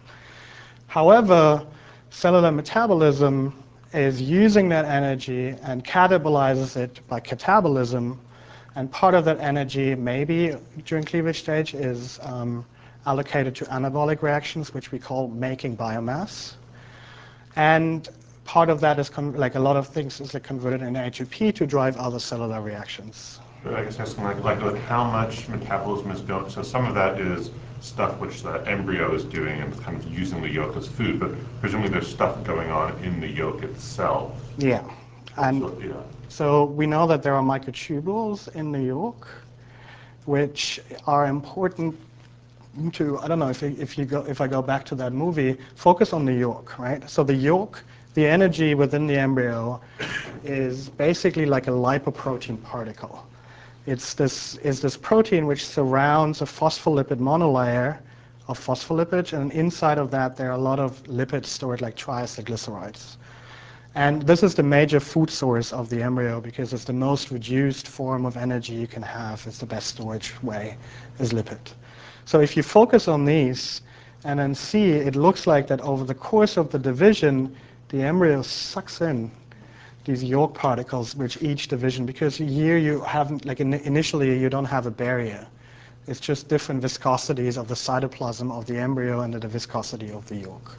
However, cellular metabolism is using that energy and catabolizes it by catabolism. And part of that energy, maybe during cleavage stage, is um, allocated to anabolic reactions, which we call making biomass. And part of that is, like a lot of things, is like converted into A T P to drive other cellular reactions. I guess asking like, like, like how much metabolism is going, so some of that is stuff which the embryo is doing and kind of using the yolk as food, but presumably there's stuff going on in the yolk itself. Yeah. And so, yeah. So we know that there are microtubules in the yolk, which are important to, I don't know, if, you, if, you go, if I go back to that movie, focus on the yolk, right? So the yolk, the energy within the embryo is basically like a lipoprotein particle. It's this, is this protein which surrounds a phospholipid monolayer of phospholipids, and inside of that there are a lot of lipids stored like triacylglycerides. And this is the major food source of the embryo because it's the most reduced form of energy you can have. It's the best storage way, is lipid. So if you focus on these and then see, it looks like that over the course of the division, the embryo sucks in these yolk particles, which each division, because here you haven't, like in, initially you don't have a barrier. It's just different viscosities of the cytoplasm of the embryo and the viscosity of the yolk.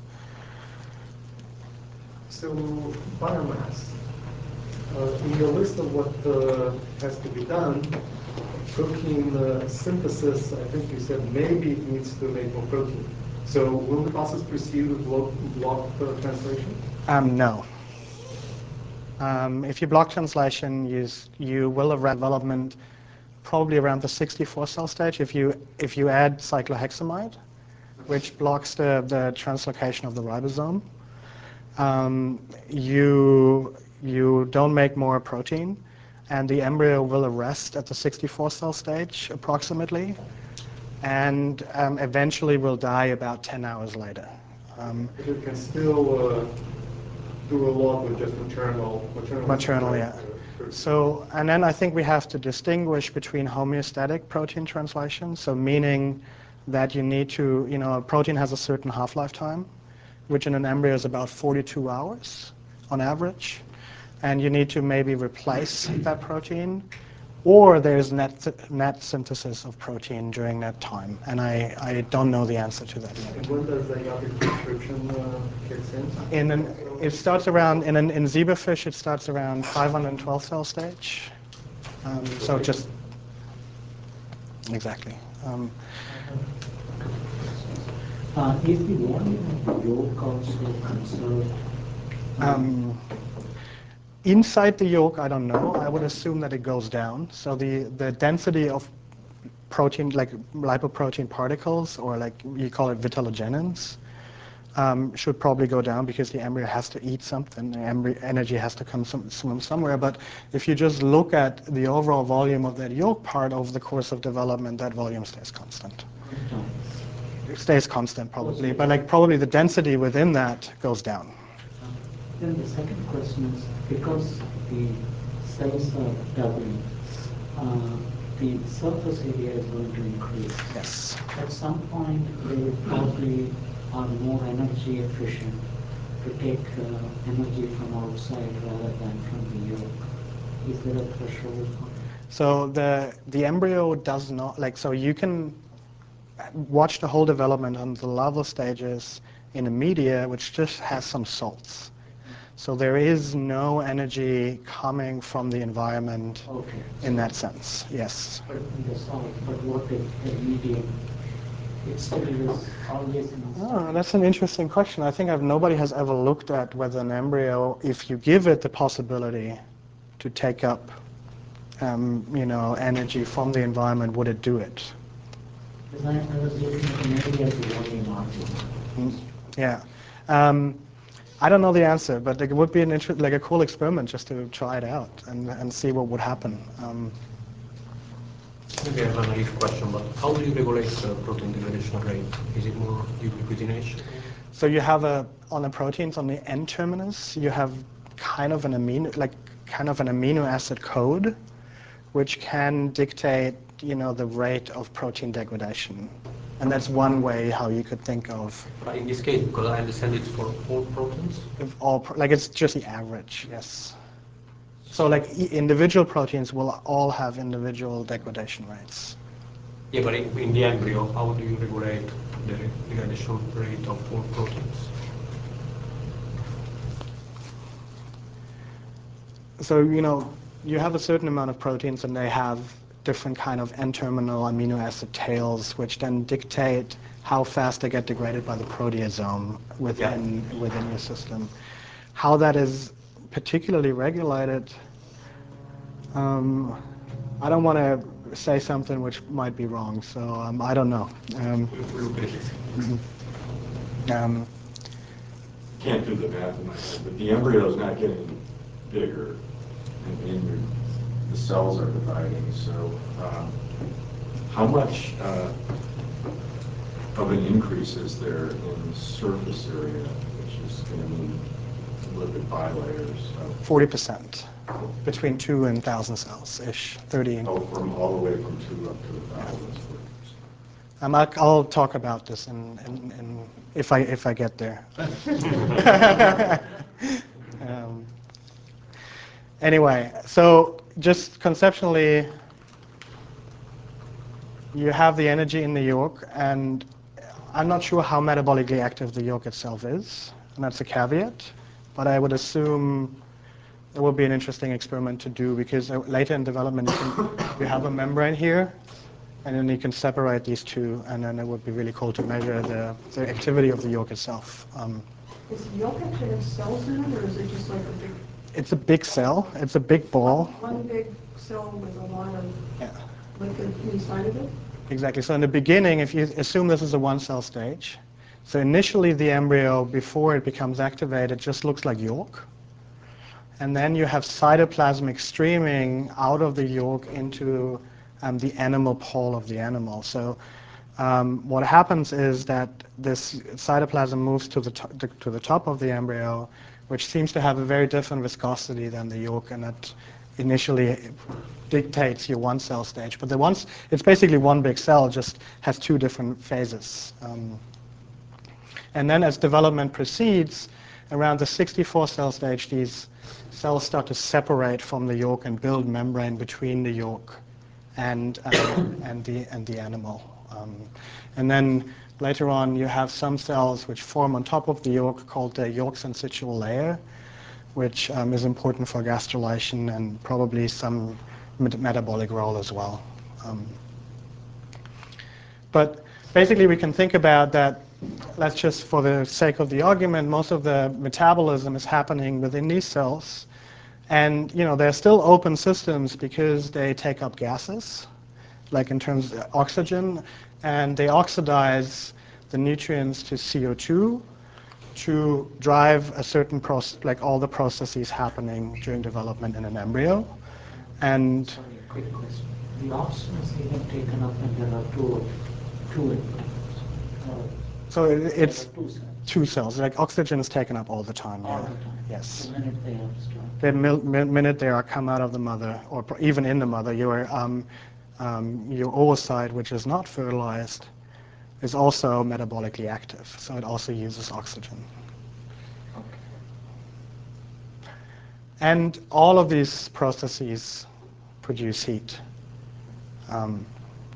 So biomass, uh, in your list of what uh, has to be done, protein uh, synthesis, I think you said maybe it needs to make more protein. So will the process proceed with block, block uh, translation? Um, no. Um, if you block translation, you, you will have development probably around the sixty-four cell stage if you, if you add cyclohexamide, which blocks the, the translocation of the ribosome. Um, you, you don't make more protein, and the embryo will arrest at the sixty-four cell stage approximately, and um, eventually will die about ten hours later. Um, but it can still uh, do a lot with just maternal, maternal. Maternal, yeah. So, and then I think we have to distinguish between homeostatic protein translation, so meaning that you need to, you know, a protein has a certain half-life time, which in an embryo is about forty-two hours on average, and you need to maybe replace that protein, or there's net, net synthesis of protein during that time, and I, I don't know the answer to that yet. And when does zygotic transcription uh, kicks in? In an, it starts around, in, an, in zebrafish, it starts around five hundred twelve cell stage, um, so just, exactly. Um, Uh, is the volume of the yolk also conserved Um, inside the yolk, I don't know. I would assume that it goes down. So the, the density of protein, like lipoprotein particles, or like you call it vitellogenins, um, should probably go down because the embryo has to eat something. The embryo energy has to come some, from somewhere. But if you just look at the overall volume of that yolk part over the course of development, that volume stays constant. It stays constant probably, but like probably the density within that goes down. Then the second question is, because the cells are doubling, uh, the surface area is going to increase. Yes. At some point, they probably are more energy efficient to take uh, energy from outside rather than from the yolk. Is there a threshold? So the the embryo does not, like, so you can watch the whole development on the larval stages in a media which just has some salts. So there is no energy coming from the environment okay. in that sense, yes. But in the salt, but what if the medium, it still is always in the Oh, that's an interesting question. I think I've, nobody has ever looked at whether an embryo, if you give it the possibility to take up um, you know, energy from the environment, would it do it? Because I, I was looking at the media as a working market. Mm, yeah. Um, I don't know the answer, but it would be an inter like a cool experiment just to try it out and, and see what would happen. Um, Maybe I have a naive question, but how do you regulate the protein degradation rate? Is it more ubiquitination? So you have a, on the proteins on the N terminus, you have kind of an amino, like kind of an amino acid code, which can dictate, you know, the rate of protein degradation. And that's one way how you could think of. But in this case, because I understand it's for all proteins? If all, pro like it's just the average, yes. So like e individual proteins will all have individual degradation rates. Yeah, but in, in the embryo, how do you regulate the degradation rate of all proteins? So, you know, you have a certain amount of proteins and they have different kind of N-terminal amino acid tails, which then dictate how fast they get degraded by the proteasome within, yeah. within your system. How that is particularly regulated, um, I don't want to say something which might be wrong, so um, I don't know. Um, um, Can't do the math in my head, but the embryo is not getting bigger, and, and the cells are dividing. So, um, how much uh, of an increase is there in the surface area, which is going to mean lipid bilayers? Forty percent, between two and thousand cells ish. Thirty. Oh, from all the way from two up to a thousand. Um, I'll, I'll talk about this in, in, in, if I if I get there. um, anyway, so just conceptually, you have the energy in the yolk, and I'm not sure how metabolically active the yolk itself is, and that's a caveat. But I would assume it would be an interesting experiment to do, because later in development you, can, you have a membrane here, and then you can separate these two, and then it would be really cool to measure the, the activity of the yolk itself. Um, Is yolk actually have cells in it, or is it just like a big... It's a big cell. It's a big ball. One big cell with a lot of yeah. liquid inside of it? Exactly. So in the beginning, if you assume this is a one-cell stage, so initially the embryo, before it becomes activated, just looks like yolk. And then you have cytoplasmic streaming out of the yolk into um, the animal pole of the animal. So um, what happens is that this cytoplasm moves to the, to, to the top of the embryo, which seems to have a very different viscosity than the yolk, and that initially dictates your one-cell stage. But the once, it's basically one big cell, just has two different phases. Um, and then as development proceeds, around the sixty-four cell stage, these cells start to separate from the yolk and build membrane between the yolk and, um, and, the, and the animal. Um, and then later on, you have some cells which form on top of the yolk called the yolk syncytial layer, which um, is important for gastrulation and probably some met metabolic role as well. Um, but basically, we can think about that let's just, for the sake of the argument, most of the metabolism is happening within these cells. And you know, they're still open systems because they take up gases, like in terms of oxygen, and they oxidize the nutrients to C O two to drive a certain process, like all the processes happening during development in an embryo. And Sorry, a quick question. The oxygen is even taken up and there are two, two embryos. Uh, so it, it's two cells. two cells. Like oxygen is taken up all the time. All Yeah. the time. Yes. The minute they are started. The mil- mi- minute they are come out of the mother, or pr- even in the mother, your um, um, your oocyte, which is not fertilized, is also metabolically active. So it also uses oxygen. And all of these processes produce heat. Um,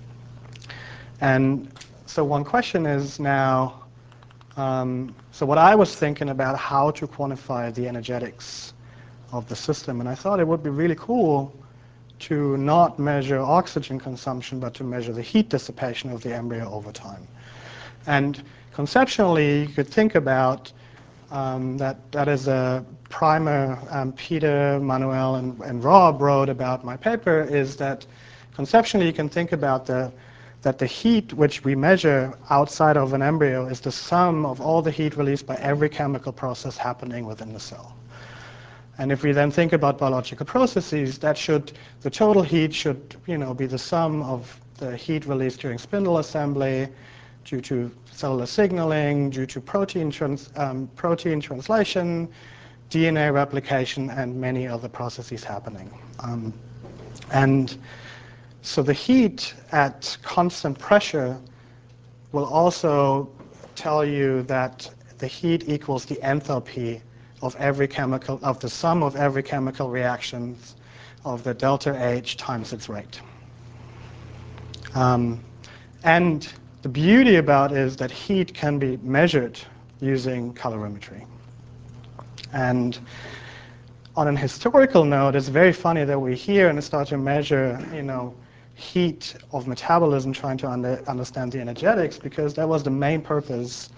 and so one question is now, um, so what I was thinking about how to quantify the energetics of the system, and I thought it would be really cool to not measure oxygen consumption, but to measure the heat dissipation of the embryo over time. And conceptually, you could think about um, that that is a primer um, Peter, Manuel, and, and Rob wrote about my paper, is that conceptually you can think about the that the heat which we measure outside of an embryo is the sum of all the heat released by every chemical process happening within the cell. And if we then think about biological processes, that should, the total heat should, you know, be the sum of the heat released during spindle assembly, due to cellular signaling, due to protein, trans, um, protein translation, D N A replication, and many other processes happening. Um, and so the heat at constant pressure will also tell you that the heat equals the enthalpy of every chemical, of the sum of every chemical reactions of the delta H times its rate. Um, and the beauty about it is that heat can be measured using calorimetry. And on an historical note, it's very funny that we're here and start to measure, you know, heat of metabolism, trying to under, understand the energetics, because that was the main purpose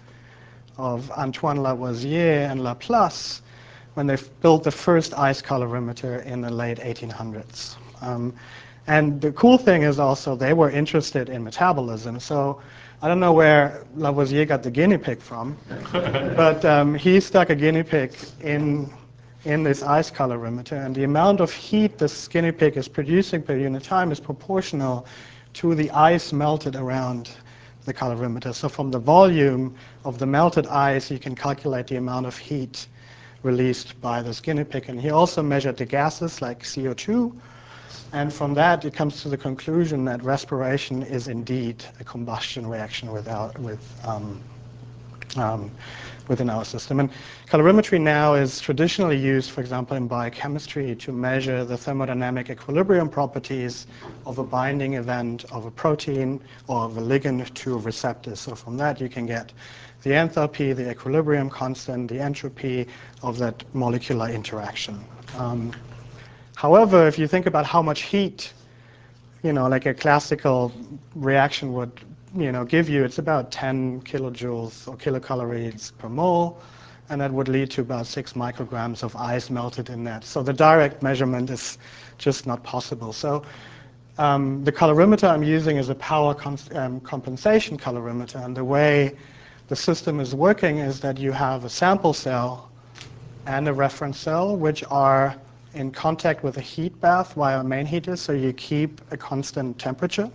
of Antoine Lavoisier and Laplace when they built the first ice calorimeter in the late eighteen hundreds. Um, and the cool thing is also they were interested in metabolism. So I don't know where Lavoisier got the guinea pig from, but um, he stuck a guinea pig in in this ice calorimeter, and the amount of heat this guinea pig is producing per unit time is proportional to the ice melted around the calorimeter. So from the volume of the melted ice, you can calculate the amount of heat released by this guinea pig. And he also measured the gases like C O two, and from that it comes to the conclusion that respiration is indeed a combustion reaction without, with um, um, within our system. And calorimetry now is traditionally used, for example, in biochemistry to measure the thermodynamic equilibrium properties of a binding event of a protein or of a ligand to a receptor. So from that you can get the enthalpy, the equilibrium constant, the entropy of that molecular interaction. Um, however, if you think about how much heat, you know, like a classical reaction would, you know, give you, it's about ten kilojoules or kilocalories per mole, and that would lead to about six micrograms of ice melted in that. So the direct measurement is just not possible. So um, the calorimeter I'm using is a power um, compensation calorimeter, and the way the system is working is that you have a sample cell and a reference cell, which are in contact with a heat bath via main heaters, so you keep a constant temperature.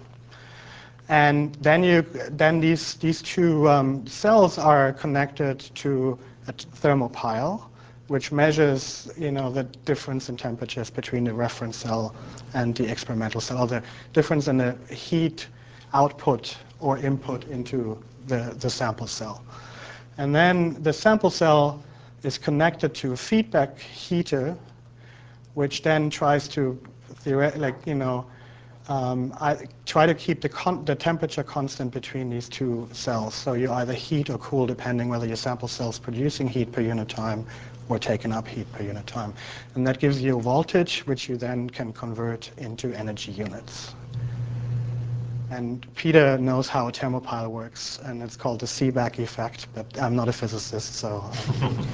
And then you, then these these two um, cells are connected to a thermopile, which measures, you know, the difference in temperatures between the reference cell and the experimental cell, or the difference in the heat output or input into the, the sample cell. And then the sample cell is connected to a feedback heater, which then tries to, like, you know, um, I try to keep the, con the temperature constant between these two cells. So you either heat or cool depending whether your sample cell is producing heat per unit time or taking up heat per unit time. And that gives you a voltage, which you then can convert into energy units. And Peter knows how a thermopile works, and it's called the Seebeck effect, but I'm not a physicist, so. Um,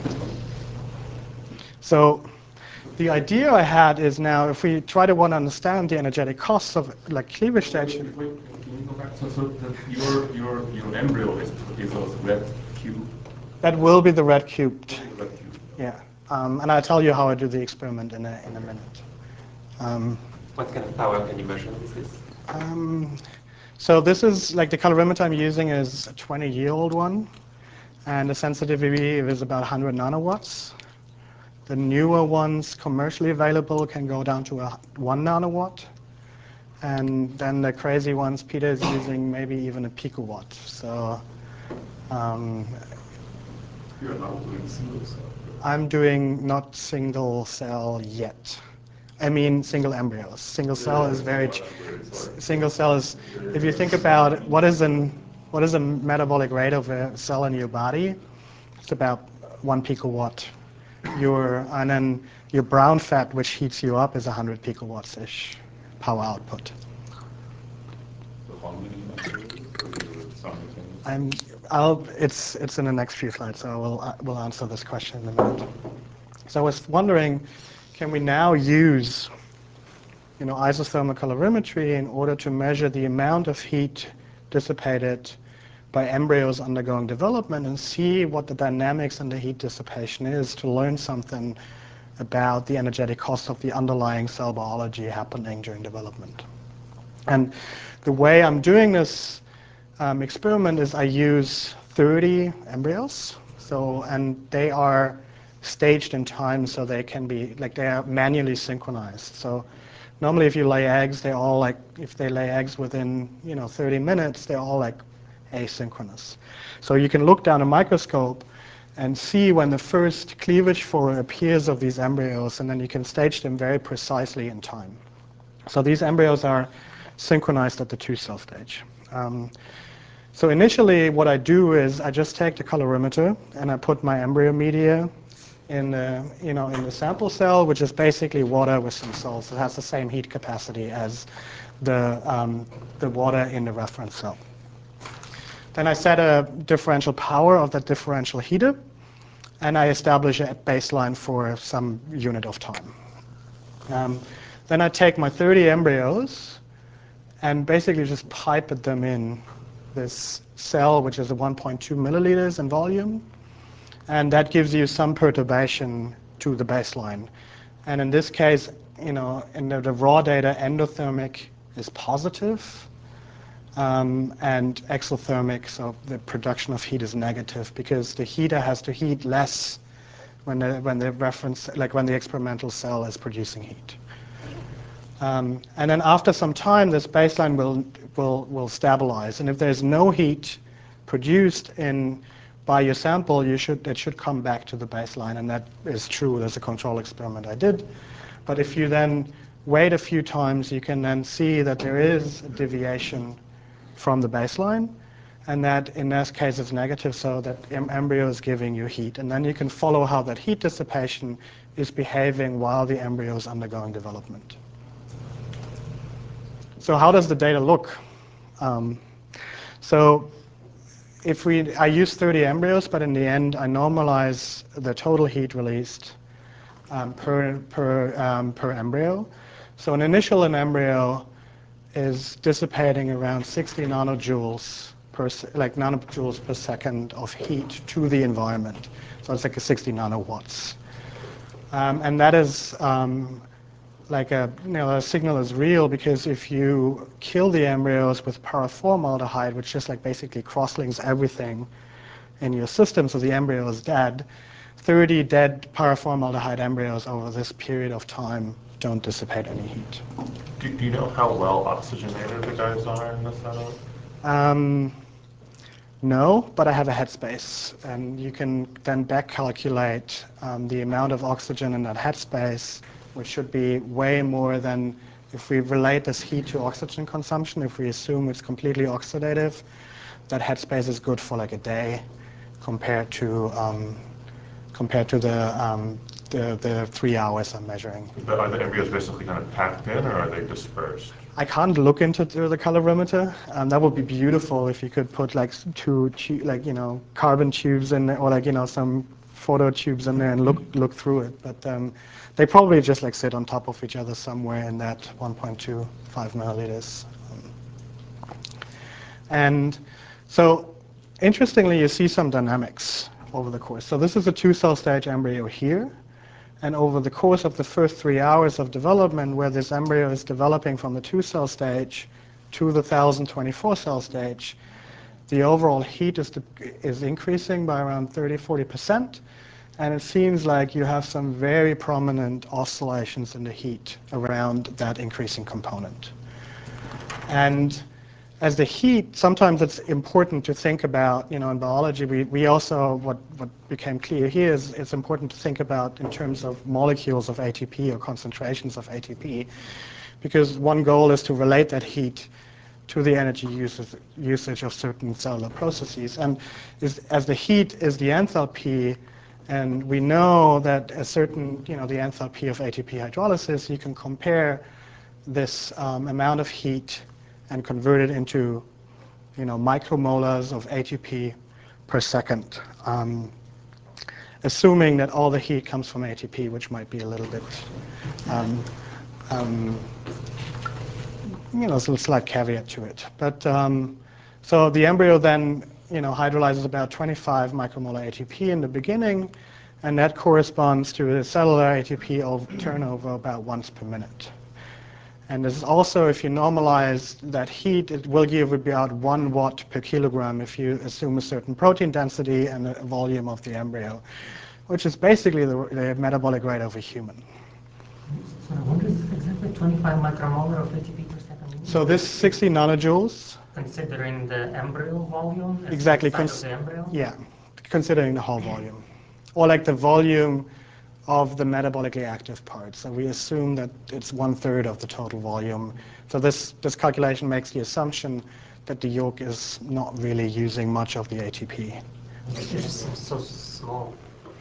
so the idea I had is now, if we try to want to understand the energetic costs of like cleavage stage. Wait, wait, wait, can you go back? So, so the, your, your, your embryo is, is a red cube? That will be the red cubed. The red cube. Yeah. Um, and I'll tell you how I do the experiment in a, in a minute. Um, What kind of power can you measure with this? Um, so this is, like the colorimeter I'm using is a twenty year old one, and the sensitivity is about one hundred nanowatts. The newer ones commercially available can go down to a one nanowatt. And then the crazy ones, Peter is using maybe even a picowatt. So um, You're not doing single cell. I'm doing not single cell yet. I mean single embryos. Single cell is very, ch- single cell is, if you think about what is an, what is a metabolic rate of a cell in your body, it's about one picowatt. Your, and then your brown fat, which heats you up, is one hundred picowatts-ish power output. So how many embryos or your simultaneous? I'm, I'll, it's, it's in the next few slides, so we'll, uh, we'll answer this question in a minute. So I was wondering, can we now use you know, isothermal colorimetry in order to measure the amount of heat dissipated by embryos undergoing development and see what the dynamics and the heat dissipation is to learn something about the energetic cost of the underlying cell biology happening during development. And the way I'm doing this um, experiment is I use thirty embryos, so, and they are staged in time so they can be, like they are manually synchronized. So normally if you lay eggs, they're all like, if they lay eggs within, you know, thirty minutes, they're all like asynchronous. So you can look down a microscope and see when the first cleavage furrow appears of these embryos, and then you can stage them very precisely in time. So these embryos are synchronized at the two-cell stage. Um, so initially what I do is I just take the colorimeter and I put my embryo media in the, you know, in the sample cell, which is basically water with some salts. It has the same heat capacity as the, um, the water in the reference cell. Then I set a differential power of that differential heater, and I establish a baseline for some unit of time. Um, then I take my thirty embryos and basically just pipe them in this cell, which is a one point two milliliters in volume, and that gives you some perturbation to the baseline. And in this case, you know, in the, the raw data, endothermic is positive, um, and exothermic, so the production of heat, is negative because the heater has to heat less when the when the reference, like when the experimental cell is producing heat. Um, and then after some time, this baseline will, will, will stabilize. And if there's no heat produced in, by your sample, you should, it should come back to the baseline. And that is true. There's a control experiment I did. But if you then wait a few times, you can then see that there is a deviation from the baseline. And that in this case is negative, so that em embryo is giving you heat. And then you can follow how that heat dissipation is behaving while the embryo is undergoing development. So how does the data look? Um, so if we, I use thirty embryos, but in the end I normalize the total heat released um, per, per, um, per embryo. So an initial an embryo is dissipating around sixty nanojoules per, like nanojoules per second of heat to the environment. So it's like a sixty nanowatts. Um, and that is um, like a, you know, a signal is real because if you kill the embryos with paraformaldehyde, which just like basically cross-links everything in your system, so the embryo is dead, thirty dead paraformaldehyde embryos over this period of time don't dissipate any heat. Do, do you know how well oxygenated the guys are in this setup? Um, no, but I have a headspace, and you can then back calculate um, the amount of oxygen in that headspace, which should be way more than if we relate this heat to oxygen consumption. If we assume it's completely oxidative, that headspace is good for like a day compared to um, compared to the, um, the the three hours I'm measuring. But are the embryos basically kind of packed in, or are they dispersed? I can't look into the calorimeter. Um, that would be beautiful if you could put like two, like you know, carbon tubes in there, or like you know, some photo tubes in there and look look through it. But um, they probably just like sit on top of each other somewhere in that one point two five milliliters. Um, and so, interestingly, you see some dynamics over the course. So this is a two-cell stage embryo here. And over the course of the first three hours of development, where this embryo is developing from the two-cell stage to the one thousand twenty-four cell stage, the overall heat is, is increasing by around thirty, forty percent. And it seems like you have some very prominent oscillations in the heat around that increasing component. And as the heat, sometimes it's important to think about, you know, in biology, we, we also, what, what became clear here is it's important to think about in terms of molecules of A T P or concentrations of A T P, because one goal is to relate that heat to the energy usage, usage of certain cellular processes. And is, as the heat is the enthalpy, and we know that a certain, you know, the enthalpy of A T P hydrolysis, you can compare this um, amount of heat and convert it into, you know, micromolars of A T P per second, um, assuming that all the heat comes from A T P, which might be a little bit, um, um, you know, some slight caveat to it. But um, so the embryo then, you know, hydrolyzes about twenty-five micromolar A T P in the beginning, and that corresponds to a cellular A T P turnover about once per minute. And this is also, if you normalize that heat, it will give about one watt per kilogram if you assume a certain protein density and a volume of the embryo, which is basically the, the metabolic rate of a human. So what is exactly twenty-five micromolar of A T P per second? So this sixty nanojoules. Considering the embryo volume? As Exactly. the size of the embryo? Yeah, considering the whole volume. Or like the volume of the metabolically active part. So we assume that it's one third of the total volume. So this, this calculation makes the assumption that the yolk is not really using much of the A T P. It just seems so small.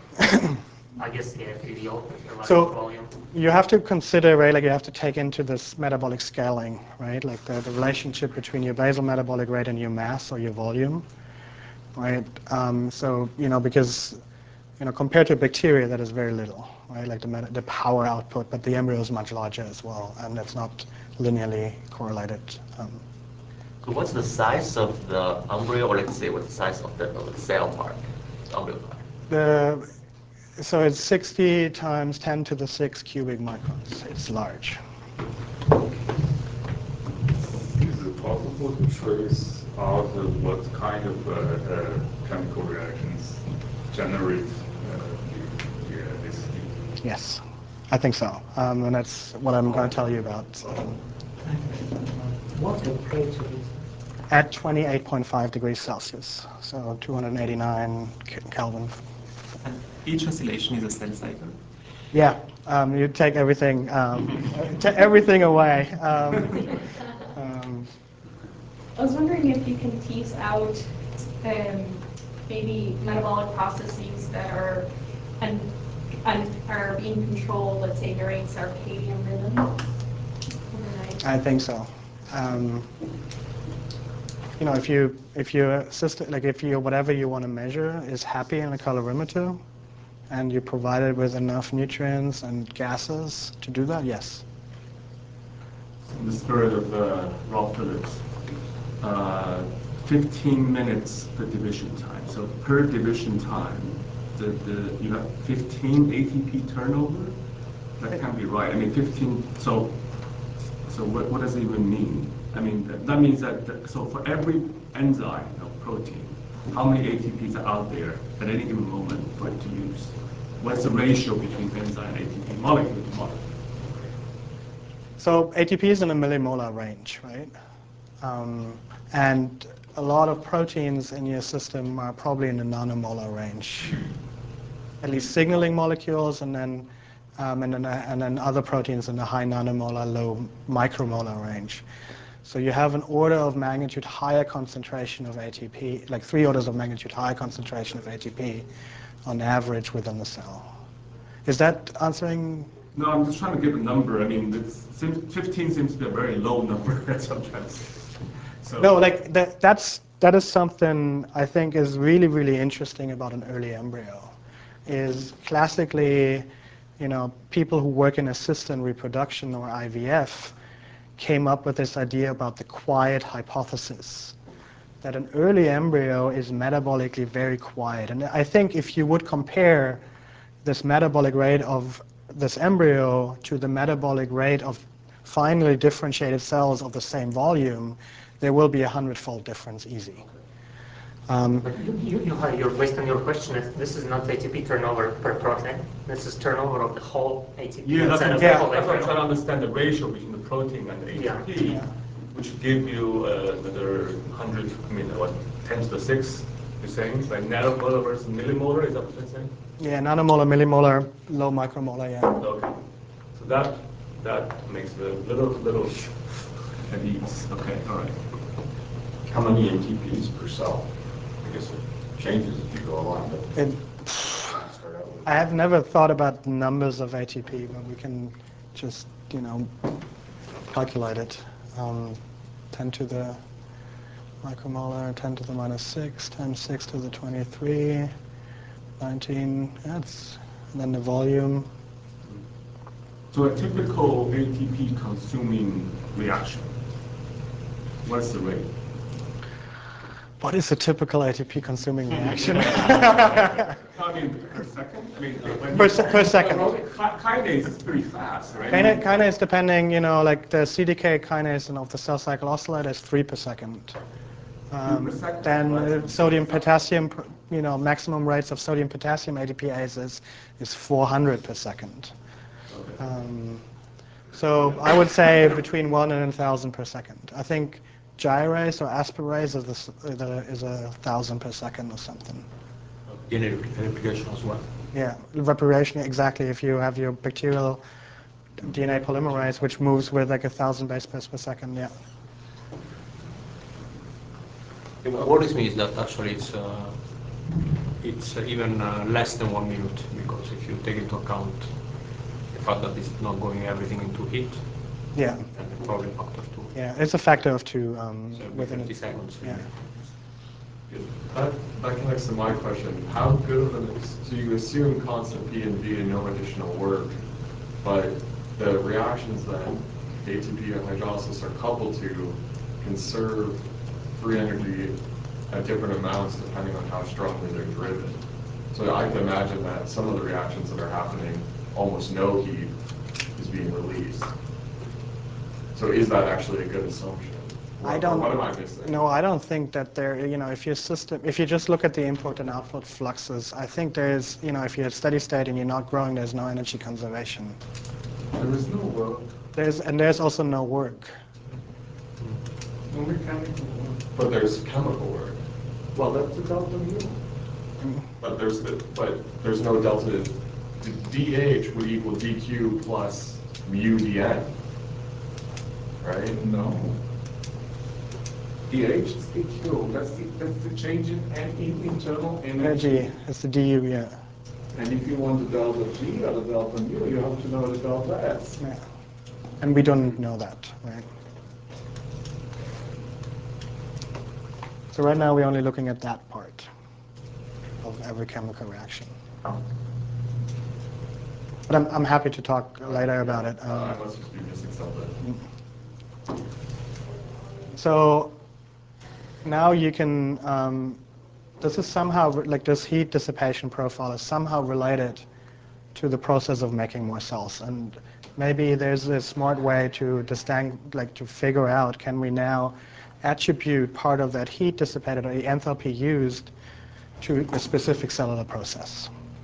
I guess, yeah, the yolk is a large So volume. you have to consider, right, like you have to take into this metabolic scaling, right, like the, the relationship between your basal metabolic rate and your mass or your volume, right? Um, so, you know, because You know, compared to bacteria, that is very little, right? Like the, the power output, but the embryo is much larger as well, and that's not linearly correlated. Um, so what's the size of the embryo, or let's say what's the size of the, of the cell part, the embryo part? the, so it's sixty times ten to the six cubic microns. It's large. Is it possible to trace out uh, what kind of uh, uh, chemical reactions generate uh, the, the, uh, this heat? Yes, I think so. Um, and that's what I'm going to tell you about. Um, What temperature is it? at twenty-eight point five degrees Celsius, so two hundred eighty-nine Kelvin. And each oscillation is a cell cycle? Yeah, um, you take everything, um, t everything away. Um, um, I was wondering if you can tease out um, maybe metabolic processes that are and, and are being controlled, let's say during circadian rhythm. Overnight. I think so. Um, you know, if you if your system, like if you whatever you want to measure is happy in a calorimeter, and you provide it with enough nutrients and gases to do that, yes. In the spirit of uh, Rob Phillips, uh, fifteen minutes per division time. So per division time, the, the, you have fifteen A T P turnover? That can't be right. I mean, fifteen, so so what, what does it even mean? I mean, that, that means that, that, so for every enzyme of protein, how many A T Ps are out there at any given moment for it to use? What's the ratio between enzyme and A T P, molecule to molecule? So A T P is in a millimolar range, right? Um, and a lot of proteins in your system are probably in the nanomolar range. At least signaling molecules, and then um, and then uh, and then other proteins in the high nanomolar, low micromolar range. So you have an order of magnitude higher concentration of A T P, like three orders of magnitude higher concentration of A T P on average within the cell. Is that answering No, I'm just trying to get a number. I mean, it's, fifteen seems to be a very low number. That's what I'm trying to say. So, no, like that, that's that is something I think is really, really interesting about an early embryo. Is classically, you know, people who work in assisted reproduction or I V F came up with this idea about the quiet hypothesis, that an early embryo is metabolically very quiet. And I think if you would compare this metabolic rate of this embryo to the metabolic rate of finally differentiated cells of the same volume, there will be a hundredfold difference easy. Um, but you, you, you have your, based on your question, this is not A T P turnover per protein. This is turnover of the whole A T P. Yeah, that's, what, yeah. that's what I'm trying to understand the ratio between the protein and the A T P, yeah. Which give you uh, another one hundred, I mean, what, ten to the six, you're saying? Like nanomolar versus millimolar, is that what you're saying? Yeah, nanomolar, millimolar, low micromolar, yeah. Okay. So that, that makes it a little, little at ease. Okay, all right. How many A T Ps per cell? I guess it changes as you go along. But it, I have never thought about the numbers of A T P, but we can just, you know, calculate it. Um, ten to the micromolar, ten to the minus six, times six to the twenty-three, nineteen, that's, and then the volume. So a typical A T P consuming reaction, what's the rate? What is a typical A T P consuming reaction? I mean, per second? I mean, when per, se per second. Kinase is pretty fast, right? Kinase, kinase depending, you know, like the C D K kinase and of the cell cycle oscillator is three per second. Um, per second then right? uh, sodium potassium, you know, maximum rates of sodium potassium A T P ases is four hundred per second. Okay. Um, so I would say between one and a thousand per second. I think gyrase or aspirase is, the, is a thousand per second or something. In replication as well. Yeah, replication, exactly. If you have your bacterial D N A polymerase, which moves with like a thousand base pairs per second, yeah. What worries me is that actually it's uh, it's uh, even uh, less than one minute, because if you take into account the fact that it's not going everything into heat, yeah, and the probably factor two. Yeah, it's a factor of two um, so within fifty seconds. Yeah. That, that connects to my question. How good of an, so you assume constant P and V and no additional work, but the reactions that A T P and hydrolysis are coupled to conserve free energy at different amounts depending on how strongly they're driven. So I can imagine that some of the reactions that are happening, almost no heat is being released. So is that actually a good assumption? Or, I don't. what am I missing? No, I don't think that there. You know, if your system, if you just look at the input and output fluxes, I think there's, you know, if you're at steady state and you're not growing, there's no energy conservation. There is no work. There's and there's also no work. No mechanical work. But there's chemical work. Well, that's the delta mu. But there's the, but there's no delta. D H would equal D Q plus mu dn. Right? No. D H is D Q. That's the, that's the change in, in internal energy. Energy, it's the D U, yeah. And if you want the delta G or the delta mu, you have to know the delta S. Yeah. And we don't know that, right? So right now we're only looking at that part of every chemical reaction. But I'm, I'm happy to talk later about it. Um, uh, I must just be missing something. So now you can, um, this is somehow, like this heat dissipation profile is somehow related to the process of making more cells. And maybe there's a smart way to distinct, like to figure out, can we now attribute part of that heat dissipated or the enthalpy used to a specific cellular process.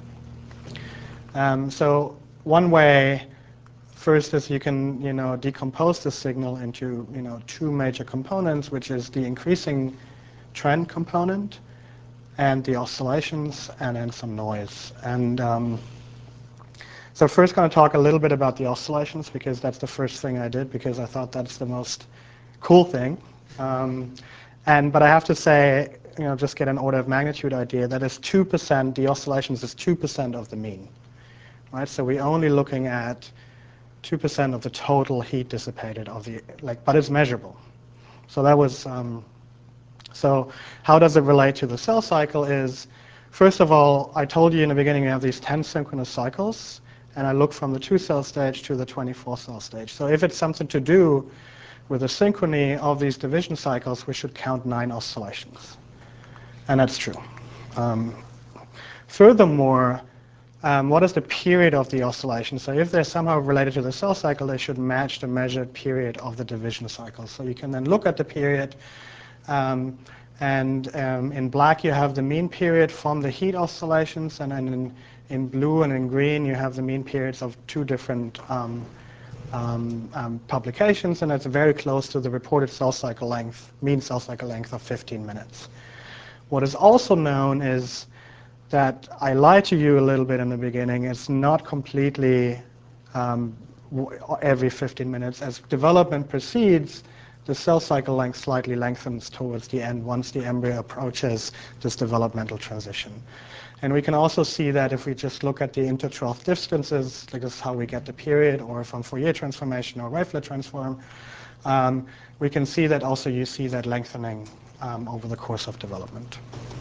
Um, so one way, first is you can, you know, decompose the signal into, you know, two major components, which is the increasing trend component and the oscillations and then some noise. And um, so first going to talk a little bit about the oscillations, because that's the first thing I did, because I thought that's the most cool thing. Um, and but I have to say, you know, just get an order of magnitude idea, that is two percent, the oscillations is two percent of the mean, right? So we're only looking at two percent of the total heat dissipated of the, like, but it's measurable. So that was, um, so how does it relate to the cell cycle is, first of all, I told you in the beginning we have these ten synchronous cycles, and I look from the two cell stage to the twenty-four cell stage. So if it's something to do with the synchrony of these division cycles, we should count nine oscillations. And that's true. Um, furthermore, um, what is the period of the oscillation? So if they're somehow related to the cell cycle, they should match the measured period of the division cycle. So you can then look at the period, um, and um, in black you have the mean period from the heat oscillations, and then in, in blue and in green you have the mean periods of two different um, um, um, publications, and it's very close to the reported cell cycle length, mean cell cycle length of fifteen minutes. What is also known is that I lied to you a little bit in the beginning. It's not completely um, every fifteen minutes. As development proceeds, the cell cycle length slightly lengthens towards the end once the embryo approaches this developmental transition. And we can also see that if we just look at the intertrough distances, like this is how we get the period, or from Fourier transformation or Wavlet transform, um, we can see that also you see that lengthening um, over the course of development.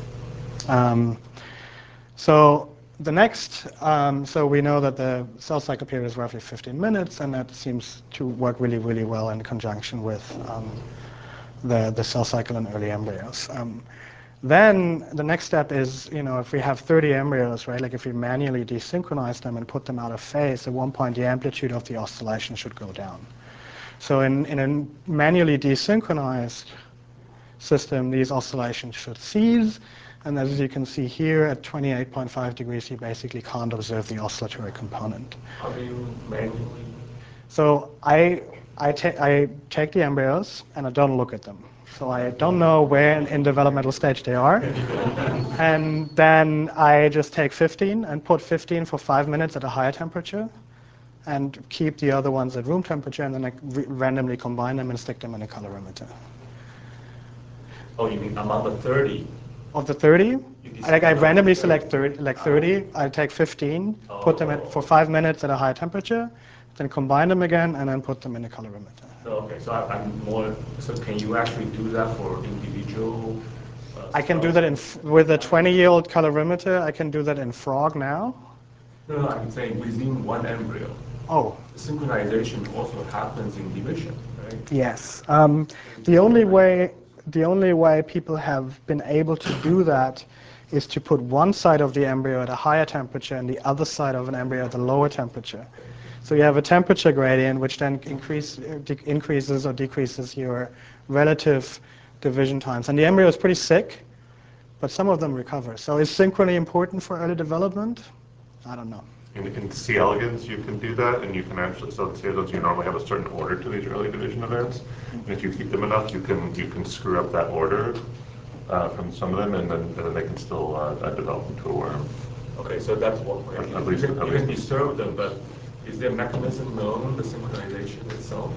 Um, so the next, um, so we know that the cell cycle period is roughly fifteen minutes, and that seems to work really, really well in conjunction with um, the, the cell cycle in early embryos. Um, then the next step is, you know, if we have thirty embryos, right, like if we manually desynchronize them and put them out of phase, at one point the amplitude of the oscillation should go down. So in, in a manually desynchronized system, these oscillations should cease. And as you can see here, at twenty-eight point five degrees, you basically can't observe the oscillatory component. How do you manually? So I, I, ta I take the embryos, and I don't look at them. So I don't know where in, in developmental stage they are. And then I just take fifteen and put fifteen for five minutes at a higher temperature, and keep the other ones at room temperature, and then I randomly combine them and stick them in a colorimeter. Oh, you mean among the thirty? Of the thirty, like I randomly select thirty, like thirty, I take fifteen, oh. put them at, for five minutes at a high temperature, then combine them again, and then put them in a colorimeter. So, okay, so I, I'm more, so can you actually do that for individual? Uh, I can do that in, with a twenty-year-old colorimeter, I can do that in frog now. No, no, I'm saying within one embryo. Oh. The synchronization also happens in division, right? Yes. Um, the only way The only way people have been able to do that is to put one side of the embryo at a higher temperature and the other side of an embryo at a lower temperature. So you have a temperature gradient which then increase, de increases or decreases your relative division times. And the embryo is pretty sick, but some of them recover. So is synchrony important for early development? I don't know. In, in C. elegans, you can do that, and you can actually, so in C. elegans, you normally have a certain order to these early division events, and if you keep them enough, you can you can screw up that order uh, from some of them, and then, and then they can still uh, uh, develop into a worm. Okay, so that's what we're At, you, at least, you, can, at you least can disturb them, but is there a mechanism known, the synchronization itself?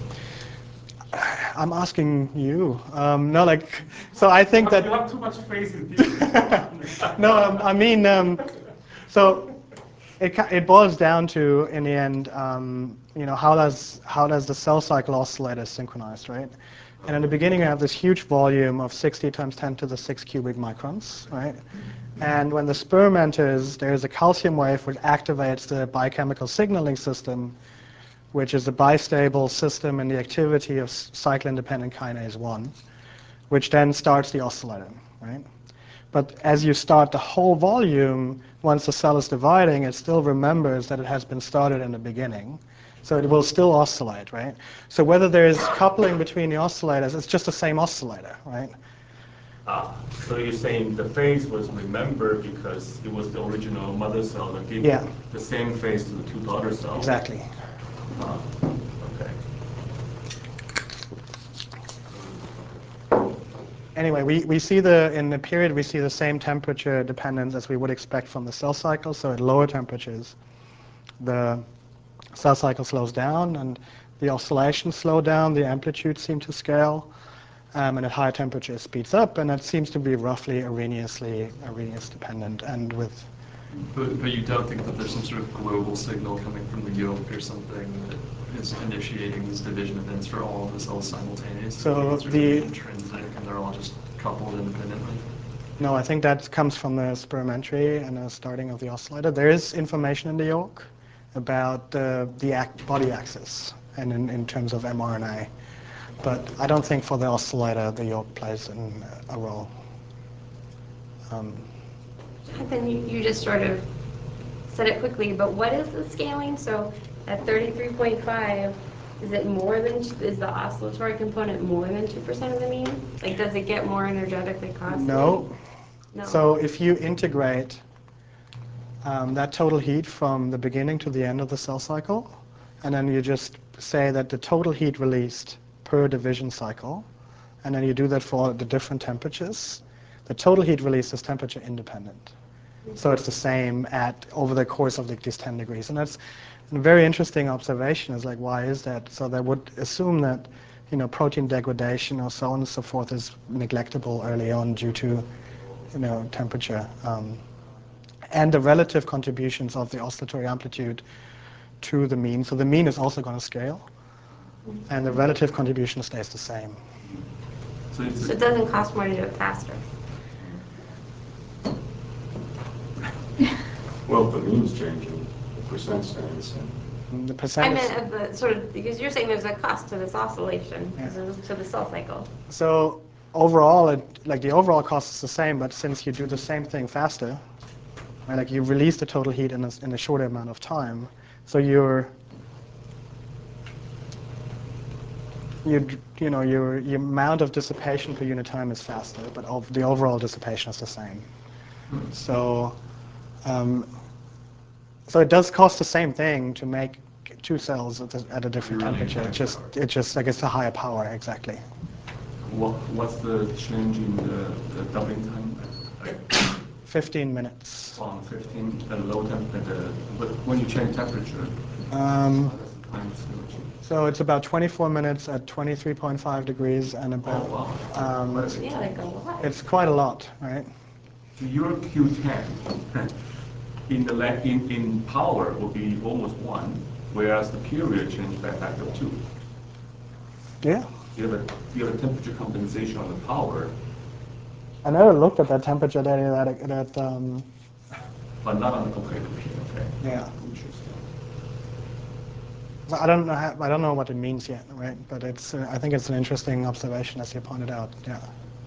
I'm asking you. Um, no, like, so I think that. You have too much faith in people. No, um, I mean, um, so. It, it boils down to, in the end, um, you know, how does how does the cell cycle oscillate as synchronized, right? And in the beginning, you have this huge volume of sixty times ten to the six cubic microns, right? And when the sperm enters, there's a calcium wave which activates the biochemical signaling system, which is a bistable system in the activity of cycle-independent kinase one, which then starts the oscillating, right? But as you start the whole volume, once the cell is dividing, it still remembers that it has been started in the beginning. So it will still oscillate, right? So whether there is coupling between the oscillators, it's just the same oscillator, right? Ah, so you're saying the phase was remembered because it was the original mother cell that gave yeah. the same phase to the two daughter cells? Exactly. Ah, okay. Anyway, we, we see the, in the period, we see the same temperature dependence as we would expect from the cell cycle. So at lower temperatures, the cell cycle slows down and the oscillations slow down, the amplitudes seem to scale, um, and at higher temperatures it speeds up, and it seems to be roughly Arrheniusly, Arrhenius dependent. And with But, but you don't think that there's some sort of global signal coming from the yolk or something that is initiating these division events for all of the cells simultaneously? So it's the really intrinsic and they're all just coupled independently? No, I think that comes from the spirometry and the starting of the oscillator. There is information in the yolk about uh, the act body axis and in, in terms of mRNA. But I don't think for the oscillator the yolk plays an, a role. Um, Then you, you just sort of said it quickly, but what is the scaling? So at thirty-three point five, is it more than, is the oscillatory component more than two percent of the mean? Like, does it get more energetically costly? no. No. So if you integrate um, that total heat from the beginning to the end of the cell cycle, and then you just say that the total heat released per division cycle, and then you do that for the different temperatures, the total heat release is temperature independent. So it's the same at over the course of like these ten degrees. And that's a very interesting observation, is like, why is that? So they would assume that, you know, protein degradation or so on and so forth is neglectable early on due to, you know, temperature. Um, and the relative contributions of the oscillatory amplitude to the mean. So the mean is also going to scale, and the relative contribution stays the same. So it doesn't cost more to do it faster. Well, the mean's changing, the percent stays, and the I percent. meant of the sort of, because you're saying there's a cost to this oscillation, Yeah. to the cell cycle. So overall, it, like the overall cost is the same, but since you do the same thing faster, right, like you release the total heat in a, in a shorter amount of time, so your you you know your, your amount of dissipation per unit time is faster, but of the overall dissipation is the same. So um, so it does cost the same thing to make two cells at, the, at a different temperature. It's just it just I guess a higher power, exactly. What, what's the change in the, the doubling time? fifteen minutes. On fifteen, at low temperature, but when you change temperature, Um, how does the time scale change? so it's about twenty-four minutes at twenty-three point five degrees, and about Oh, wow. um, Yeah, like a lot. it's quite a lot, right? Your Q ten in the le- in, in power will be almost one, whereas the period change by a factor of two. Yeah. You have a you have a temperature compensation on the power, I never looked at that temperature data that that um, but not on the comparative P. Okay. yeah. Interesting. So I don't know how, I don't know what it means yet, right? But it's uh, I think it's an interesting observation, as you pointed out. Yeah.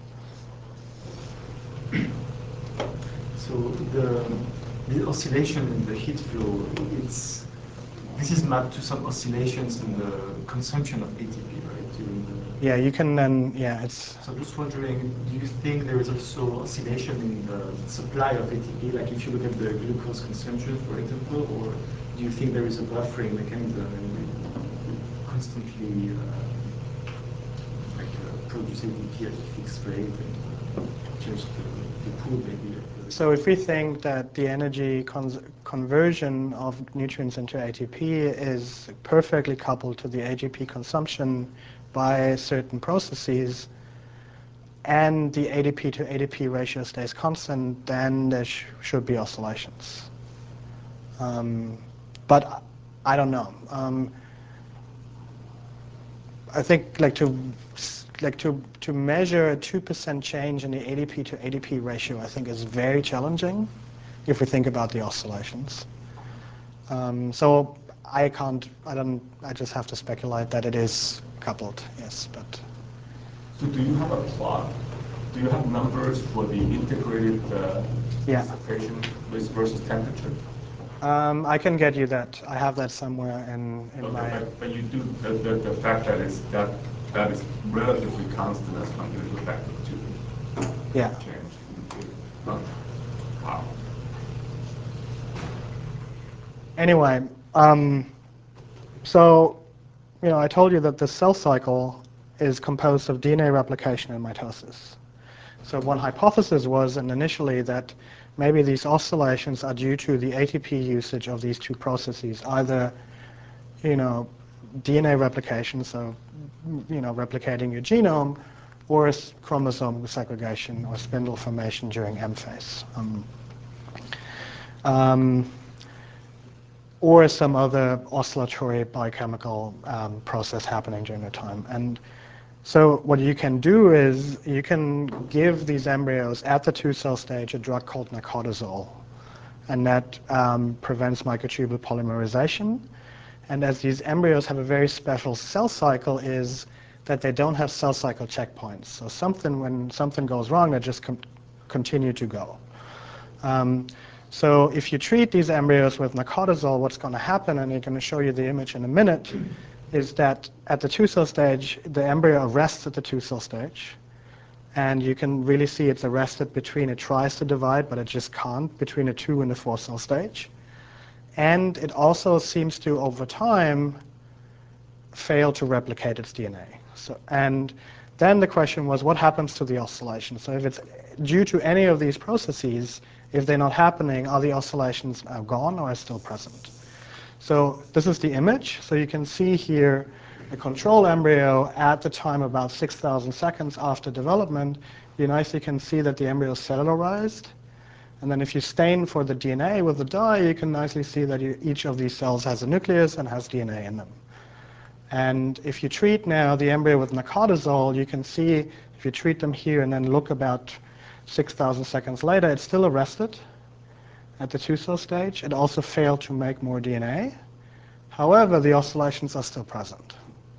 So the the oscillation in the heat flow, it's this is mapped to some oscillations in the consumption of A T P, right? During the Yeah, you can then yeah, it's. So I'm just wondering, do you think there is also oscillation in the supply of A T P, like if you look at the glucose consumption, for example, or do you think there is a buffering mechanism and you constantly uh, like uh, produce A T P at a fixed rate and uh, change the, the pool maybe? So if we think that the energy con conversion of nutrients into A T P is perfectly coupled to the A T P consumption by certain processes, and the A D P to A D P ratio stays constant, then there sh should be oscillations. Um, but I don't know. Um, I think like to like to to measure a two percent change in the A D P to A D P ratio, I think is very challenging if we think about the oscillations. Um, so I can't. I don't. I just have to speculate that it is coupled. Yes, but. So do you have a plot? Do you have numbers for the integrated uh, Yeah. dissipation versus temperature? Um, I can get you that. I have that somewhere in, in Okay, my. but, but you do the, the, the fact that is that that is relatively constant as compared to the factor of two. Yeah. Change. Oh, wow. Anyway, um, so you know, I told you that the cell cycle is composed of D N A replication and mitosis. So one hypothesis was, and initially, that maybe these oscillations are due to the A T P usage of these two processes, either, you know, D N A replication, so, you know, replicating your genome, or chromosome segregation or spindle formation during M phase. Um, um, or some other oscillatory biochemical um, process happening during the time. And so what you can do is you can give these embryos at the two-cell stage a drug called nicotazole, and that um, prevents microtubule polymerization. And as these embryos have a very special cell cycle is that they don't have cell cycle checkpoints. So something, when something goes wrong, they just com continue to go. Um, so if you treat these embryos with nicotazole, what's going to happen, and I'm going to show you the image in a minute, is that at the two-cell stage, the embryo arrests at the two-cell stage. And you can really see it's arrested between, it tries to divide, but it just can't, between a two and a four-cell stage. And it also seems to, over time, fail to replicate its D N A. So, and then the question was, what happens to the oscillation? So if it's due to any of these processes, if they're not happening, are the oscillations now gone or are still present? So this is the image. So you can see here a control embryo at the time about six thousand seconds after development. You nicely can see that the embryo is cellularized. And then if you stain for the D N A with the dye, you can nicely see that you, each of these cells has a nucleus and has D N A in them. And if you treat now the embryo with nicotazole, you can see if you treat them here and then look about six thousand seconds later, it's still arrested at the two-cell stage. It also failed to make more D N A. However, the oscillations are still present.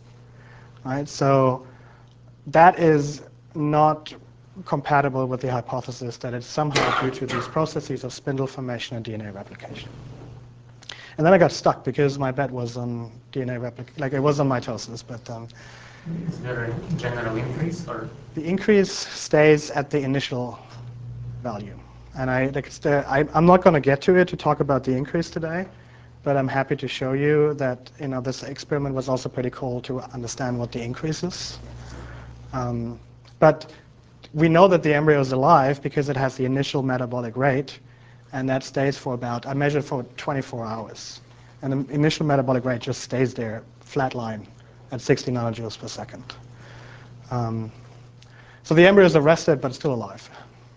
Right? So that is not compatible with the hypothesis that it's somehow due to these processes of spindle formation and D N A replication. And then I got stuck because my bet was on D N A replication, like it was on mitosis, but um, is there a general increase or? The increase stays at the initial value. And I, like, I, I'm not going to get to it to talk about the increase today, but I'm happy to show you that, you know, this experiment was also pretty cool to understand what the increase is. Um, but we know that the embryo is alive because it has the initial metabolic rate, and that stays for about, I measured for twenty-four hours. And the initial metabolic rate just stays there, flat line, at sixty nanojoules per second. Um, so the embryo is arrested, but it's still alive.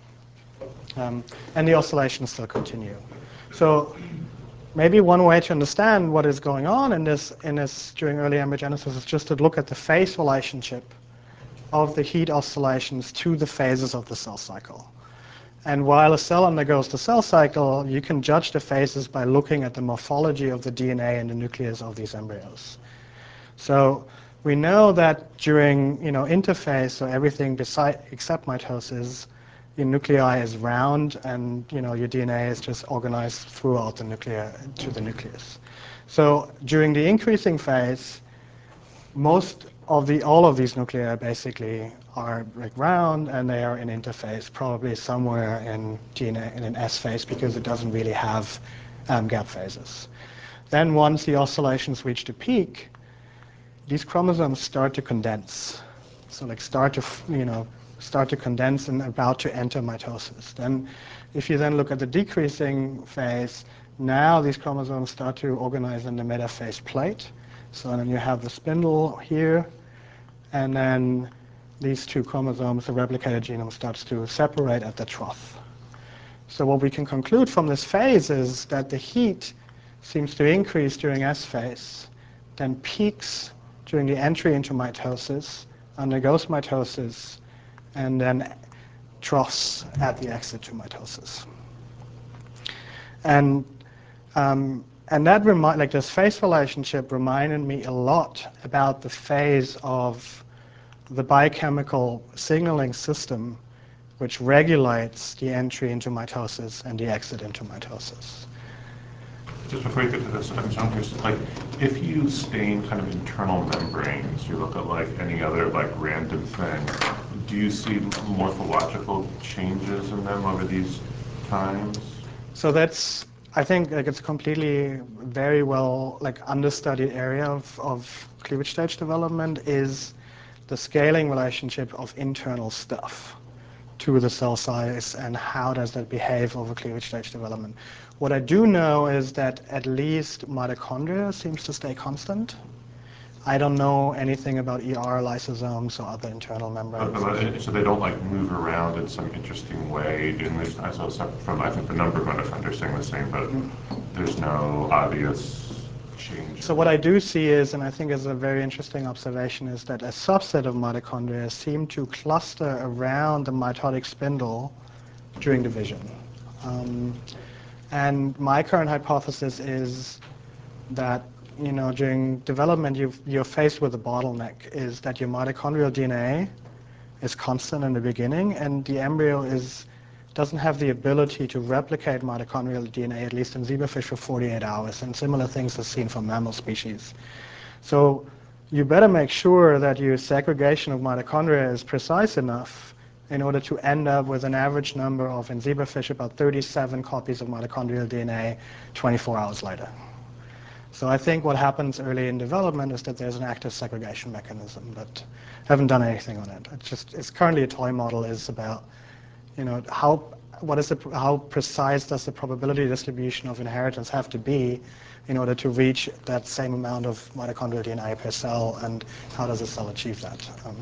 Um, and the oscillations still continue. So maybe one way to understand what is going on in this, in this during early embryogenesis is just to look at the phase relationship of the heat oscillations to the phases of the cell cycle. And while a cell undergoes the cell cycle, you can judge the phases by looking at the morphology of the D N A in the nucleus of these embryos. So we know that during, you know, interphase, so everything beside, except mitosis, your nuclei is round, and, you know, your D N A is just organized throughout the nucleus to the nucleus. So during the increasing phase, most of the, all of these nuclei basically are like round, and they are in interphase, probably somewhere in D N A in an S phase, because it doesn't really have um, gap phases. Then once the oscillations reach the peak, these chromosomes start to condense. So like start to, you know, start to condense and about to enter mitosis. Then if you then look at the decreasing phase, now these chromosomes start to organize in the metaphase plate. So then you have the spindle here, and then these two chromosomes, the replicated genome, starts to separate at the trough. So what we can conclude from this phase is that the heat seems to increase during S phase, then peaks during the entry into mitosis, undergoes mitosis, and then troughs at the exit to mitosis. And um, and that remind, like this phase relationship reminded me a lot about the phase of the biochemical signaling system which regulates the entry into mitosis and the exit into mitosis. Just before you get to this, I'm curious, like, if you stain kind of internal membranes, you look at like any other like random thing, do you see morphological changes in them over these times? So that's, I think, like it's completely very well like understudied area of, of cleavage stage development is the scaling relationship of internal stuff to the cell size and how does that behave over cleavage stage development. What I do know is that at least mitochondria seems to stay constant. I don't know anything about E R lysosomes or other internal membranes. But, but, so they don't like move around in some interesting way. And there's, I saw separate from, I think the number of mitochondria are staying the same, but mm. there's no obvious change. So what I do see is, and I think is a very interesting observation, is that a subset of mitochondria seem to cluster around the mitotic spindle during division. Um, and my current hypothesis is that, you know, during development, you've, you're faced with a bottleneck, is that your mitochondrial D N A is constant in the beginning, and the embryo is, doesn't have the ability to replicate mitochondrial D N A, at least in zebrafish, for forty-eight hours, and similar things are seen for mammal species. So you better make sure that your segregation of mitochondria is precise enough in order to end up with an average number of, in zebrafish, about thirty-seven copies of mitochondrial D N A twenty-four hours later. So I think what happens early in development is that there's an active segregation mechanism, but I haven't done anything on it. It's just, it's currently a toy model is about, you know, how, what is the, how precise does the probability distribution of inheritance have to be in order to reach that same amount of mitochondrial D N A per cell, and how does a cell achieve that? Um,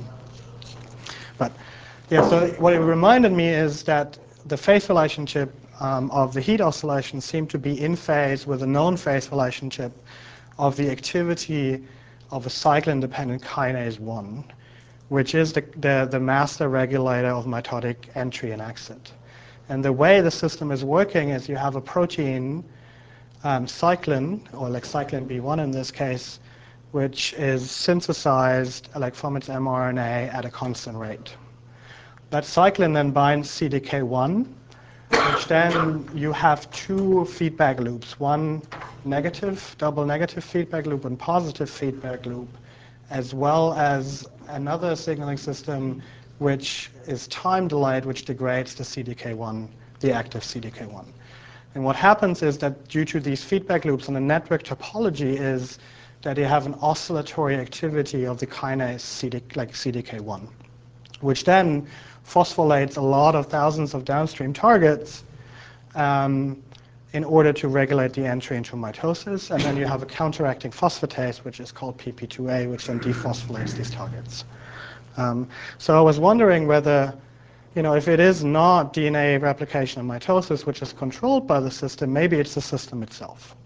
but yeah, so what it reminded me is that the phase relationship Um, of the heat oscillations seem to be in phase with a known phase relationship of the activity of a cyclin-dependent kinase one, which is the, the, the master regulator of mitotic entry and exit. And the way the system is working is you have a protein, um, cyclin, or like cyclin B one in this case, which is synthesized like from its mRNA at a constant rate. That cyclin then binds C D K one, which then you have two feedback loops, one negative, double negative feedback loop and positive feedback loop, as well as another signaling system which is time delayed, which degrades the C D K one, the active C D K one. And what happens is that due to these feedback loops and the network topology is that you have an oscillatory activity of the kinase C D, like C D K one, which then phosphorylates a lot of thousands of downstream targets um, in order to regulate the entry into mitosis. And then you have a counteracting phosphatase, which is called P P two A, which then dephosphorylates these targets. Um, so I was wondering whether, you know, if it is not D N A replication and mitosis, which is controlled by the system, maybe it's the system itself,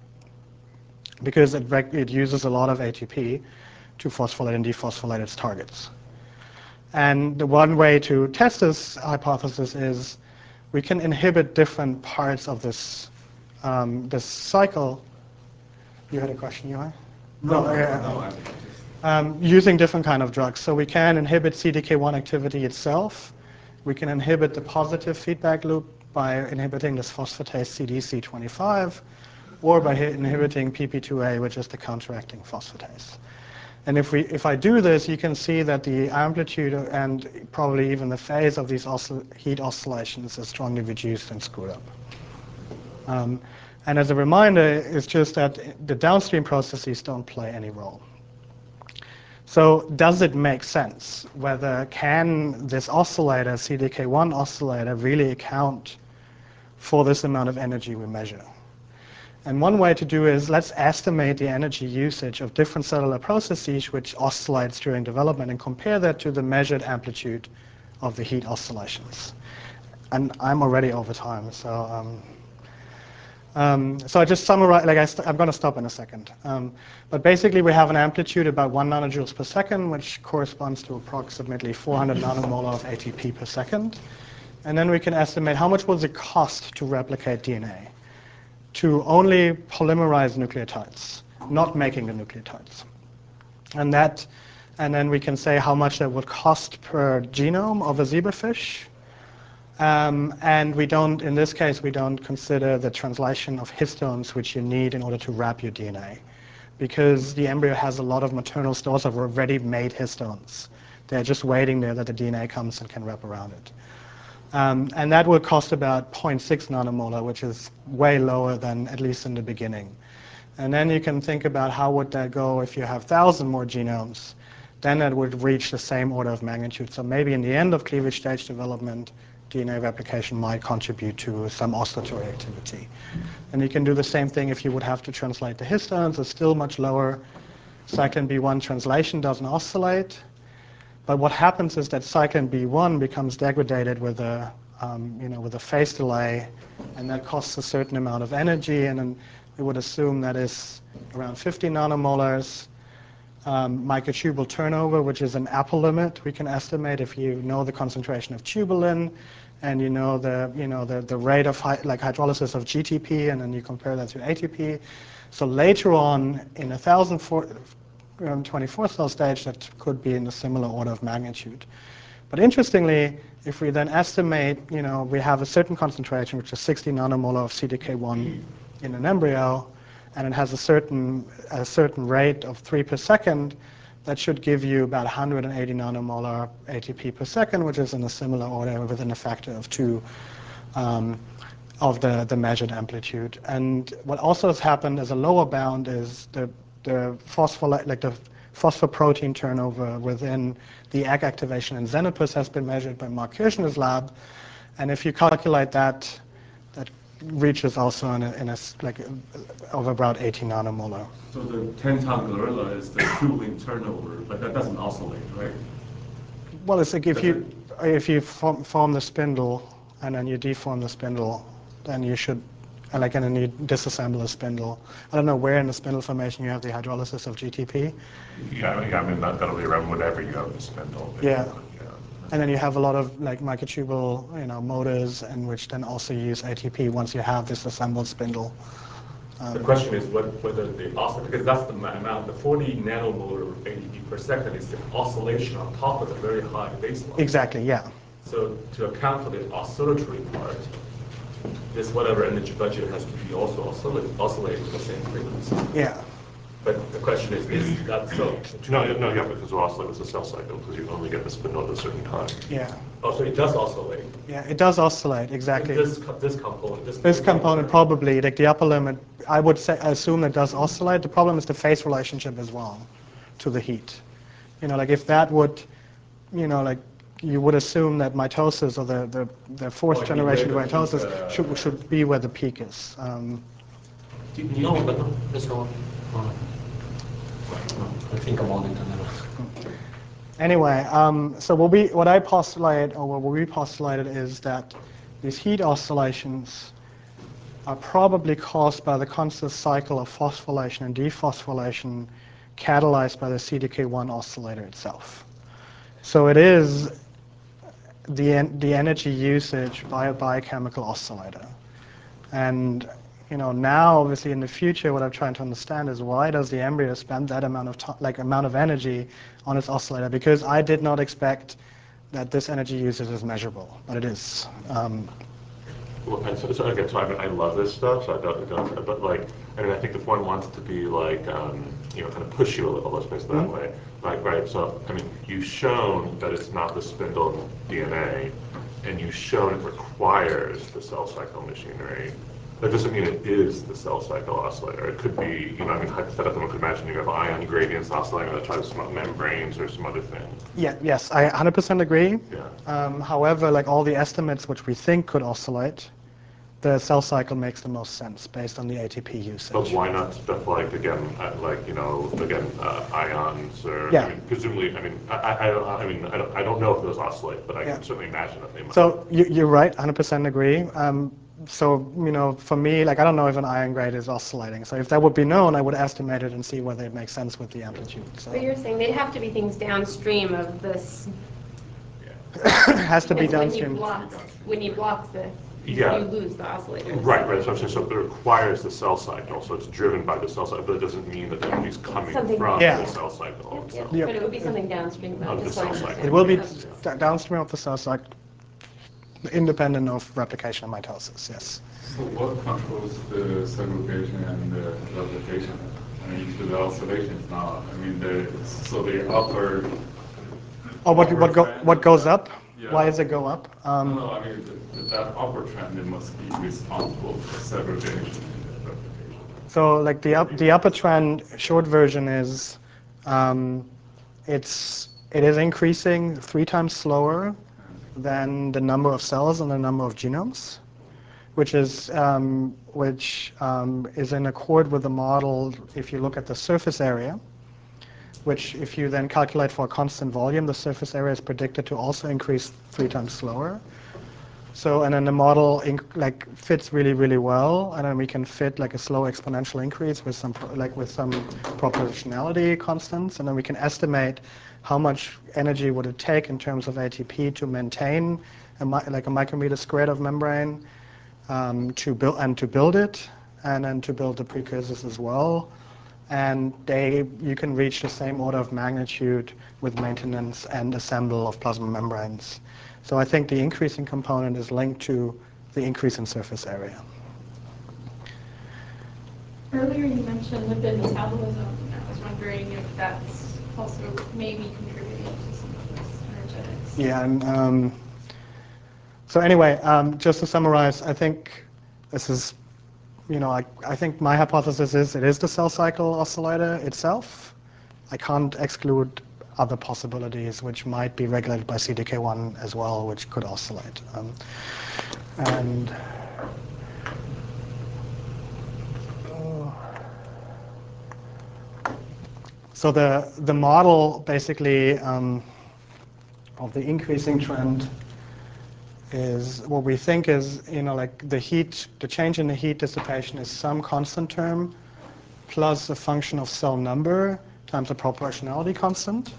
because it, it uses a lot of A T P to phosphorylate and dephosphorylate its targets. And the one way to test this hypothesis is we can inhibit different parts of this um, this cycle. You had a question, Johan? No, no, no, yeah, no, no. Um, using different kind of drugs. So we can inhibit C D K one activity itself. We can inhibit the positive feedback loop by inhibiting this phosphatase C D C twenty-five, or by inhibiting P P two A, which is the counteracting phosphatase. And if, we, if I do this, you can see that the amplitude and probably even the phase of these oscill heat oscillations is strongly reduced and screwed up. Um, and as a reminder, it's just that the downstream processes don't play any role. So does it make sense? Whether can this oscillator, C D K one oscillator, really account for this amount of energy we measure? And one way to do is let's estimate the energy usage of different cellular processes which oscillates during development and compare that to the measured amplitude of the heat oscillations. And I'm already over time, so um, um, so I just summarize. Like I st I'm going to stop in a second. Um, but basically, we have an amplitude about one nanojoules per second, which corresponds to approximately four hundred nanomolar of A T P per second. And then we can estimate how much will it cost to replicate D N A. To only polymerize nucleotides, not making the nucleotides. And that, and then we can say how much that would cost per genome of a zebrafish. Um, and we don't, in this case, we don't consider the translation of histones which you need in order to wrap your D N A, because the embryo has a lot of maternal stores of already made histones. They're just waiting there that the D N A comes and can wrap around it. Um, and that will cost about zero point six nanomolar, which is way lower than at least in the beginning. And then you can think about how would that go if you have one thousand more genomes. Then that would reach the same order of magnitude. So maybe in the end of cleavage stage development, D N A replication might contribute to some oscillatory activity. And you can do the same thing if you would have to translate the histones. It's still much lower. cyclin B one translation doesn't oscillate. But what happens is that cyclin B one becomes degraded with a, um, you know, with a phase delay, and that costs a certain amount of energy, and then we would assume that is around fifty nanomolars. Um, microtubule turnover, which is an upper limit, we can estimate if you know the concentration of tubulin, and you know the, you know the, the rate of hy like hydrolysis of G T P, and then you compare that to A T P. So later on, in a one thousand twenty-four cell stage, that could be in a similar order of magnitude. But interestingly, if we then estimate, you know, we have a certain concentration, which is sixty nanomolar of C D K one in an embryo, and it has a certain, a certain rate of three per second, that should give you about one hundred eighty nanomolar A T P per second, which is in a similar order within a factor of two um, of the, the measured amplitude. And what also has happened as a lower bound is the, the phospholipid, like the phosphoprotein turnover within the egg activation in Xenopus has been measured by Mark Kirschner's lab. And if you calculate that, that reaches also in a, in a like of about eighty nanomolar. So the ten-ton gorilla is the tubulin turnover, but that doesn't oscillate, right? Well, it's like if you if you form, form the spindle and then you deform the spindle, then you should, like, and then you disassemble the spindle. I don't know where in the spindle formation you have the hydrolysis of G T P. Yeah, yeah, I mean that, that'll be around whatever you have the spindle. Yeah. And then you have a lot of like microtubule, you know, motors, and which then also use A T P once you have this assembled spindle. Um, the question is what, whether the oscillate, because that's the amount, the forty nanomolar A T P per second is the oscillation on top of the very high baseline. Exactly, yeah. So to account for the oscillatory part, this whatever energy budget has to be also oscillate, oscillating with the same frequency. Yeah. But the question is, is that so? No, no, yeah, because it'll oscillate with the cell cycle, because you only get the spindle at a certain time. Yeah. Oh, so it does oscillate. Yeah, it does oscillate, exactly. This, this component. This, this component probably, like the upper limit, I would say, I assume it does oscillate. The problem is the phase relationship is wrong to the heat. You know, like if that would, you know, like you would assume that mitosis or the, the, the fourth oh, generation of mitosis uh, should, should be where the peak is. Um, Do you know, but no, that's not. Uh, I think about it. Anyway, um, so what we, what I postulate, or what we postulated, is that these heat oscillations are probably caused by the constant cycle of phosphorylation and dephosphorylation catalyzed by the C D K one oscillator itself. So it is the, the energy usage by a biochemical oscillator. And you know, now obviously in the future, what I'm trying to understand is why does the embryo spend that amount of time, like amount of energy on its oscillator? Because I did not expect that this energy usage is measurable, but it is. Um, Well, and so, so again, so I, mean, I love this stuff, so I don't, don't, but like, I mean, I think if one wants to be like, um, you know, kind of push you a little, let's face it that Mm-hmm. way, like, right, so, I mean, you've shown that it's not the spindle D N A, and you've shown it requires the cell cycle machinery. That doesn't mean it is the cell cycle oscillator. It could be, you know, I mean, hypothetically, one could imagine you have ion gradients oscillating that try to some membranes or some other thing. yeah, yes, I one hundred percent agree. Yeah. Um, however, like all the estimates which we think could oscillate, the cell cycle makes the most sense based on the A T P usage. But why not stuff like, again, uh, like, you know, again, uh, ions or, Yeah. I mean, presumably, I mean, I, I, I mean, I don't, I don't know if those oscillate, but I Yeah. can certainly imagine that they might. So you, you're right, one hundred percent agree. Um, so, you know, for me, like I don't know if an ion grade is oscillating. So if that would be known, I would estimate it and see whether it makes sense with the amplitude. So But you're saying they'd have to be things downstream of this. it has to be Because downstream. When you block, when you block this, Yeah. you lose the oscillators. Right, right, so I'm saying, so it requires the cell cycle, so it's driven by the cell cycle, but it doesn't mean that the energy's coming Something- from Yeah. the cell cycle Yeah, itself. Yep. but it would be something downstream of that, Of the just so I cell cycle. understand. It will be Yeah. d- downstream of the cell cycle, independent of replication and mitosis, yes. So what controls the segregation and the replication? I mean, to the oscillations now. I mean, the so the upper. Oh, what what go trend, what goes up? Yeah. Why does it go up? Um, no, no, I mean the, that upper trend it must be responsible for segregation and replication. So like the up the upper trend short version is, um, it's it is increasing three times slower than the number of cells and the number of genomes, which is um, which um, is in accord with the model. If you look at the surface area, which if you then calculate for a constant volume, the surface area is predicted to also increase three times slower. So, and then the model inc like fits really, really well, and then we can fit like a slow exponential increase with some pro like with some proportionality constants, and then we can estimate how much energy would it take in terms of A T P to maintain a like a micrometer squared of membrane, um, to build and to build it, and then to build the precursors as well. And they, you can reach the same order of magnitude with maintenance and assemble of plasma membranes. So I think the increasing component is linked to the increase in surface area. Earlier you mentioned lipid metabolism, and I was wondering if that's also maybe contributing to some of this energetics. Yeah, and um, so anyway, um, just to summarize, I think this is, you know, I, I think my hypothesis is it is the cell cycle oscillator itself. I can't exclude other possibilities which might be regulated by C D K one as well, which could oscillate. Um, and uh, so the the model basically um, of the increasing trend is what we think is, you know, like the heat, the change in the heat dissipation is some constant term plus a function of cell number times a proportionality constant.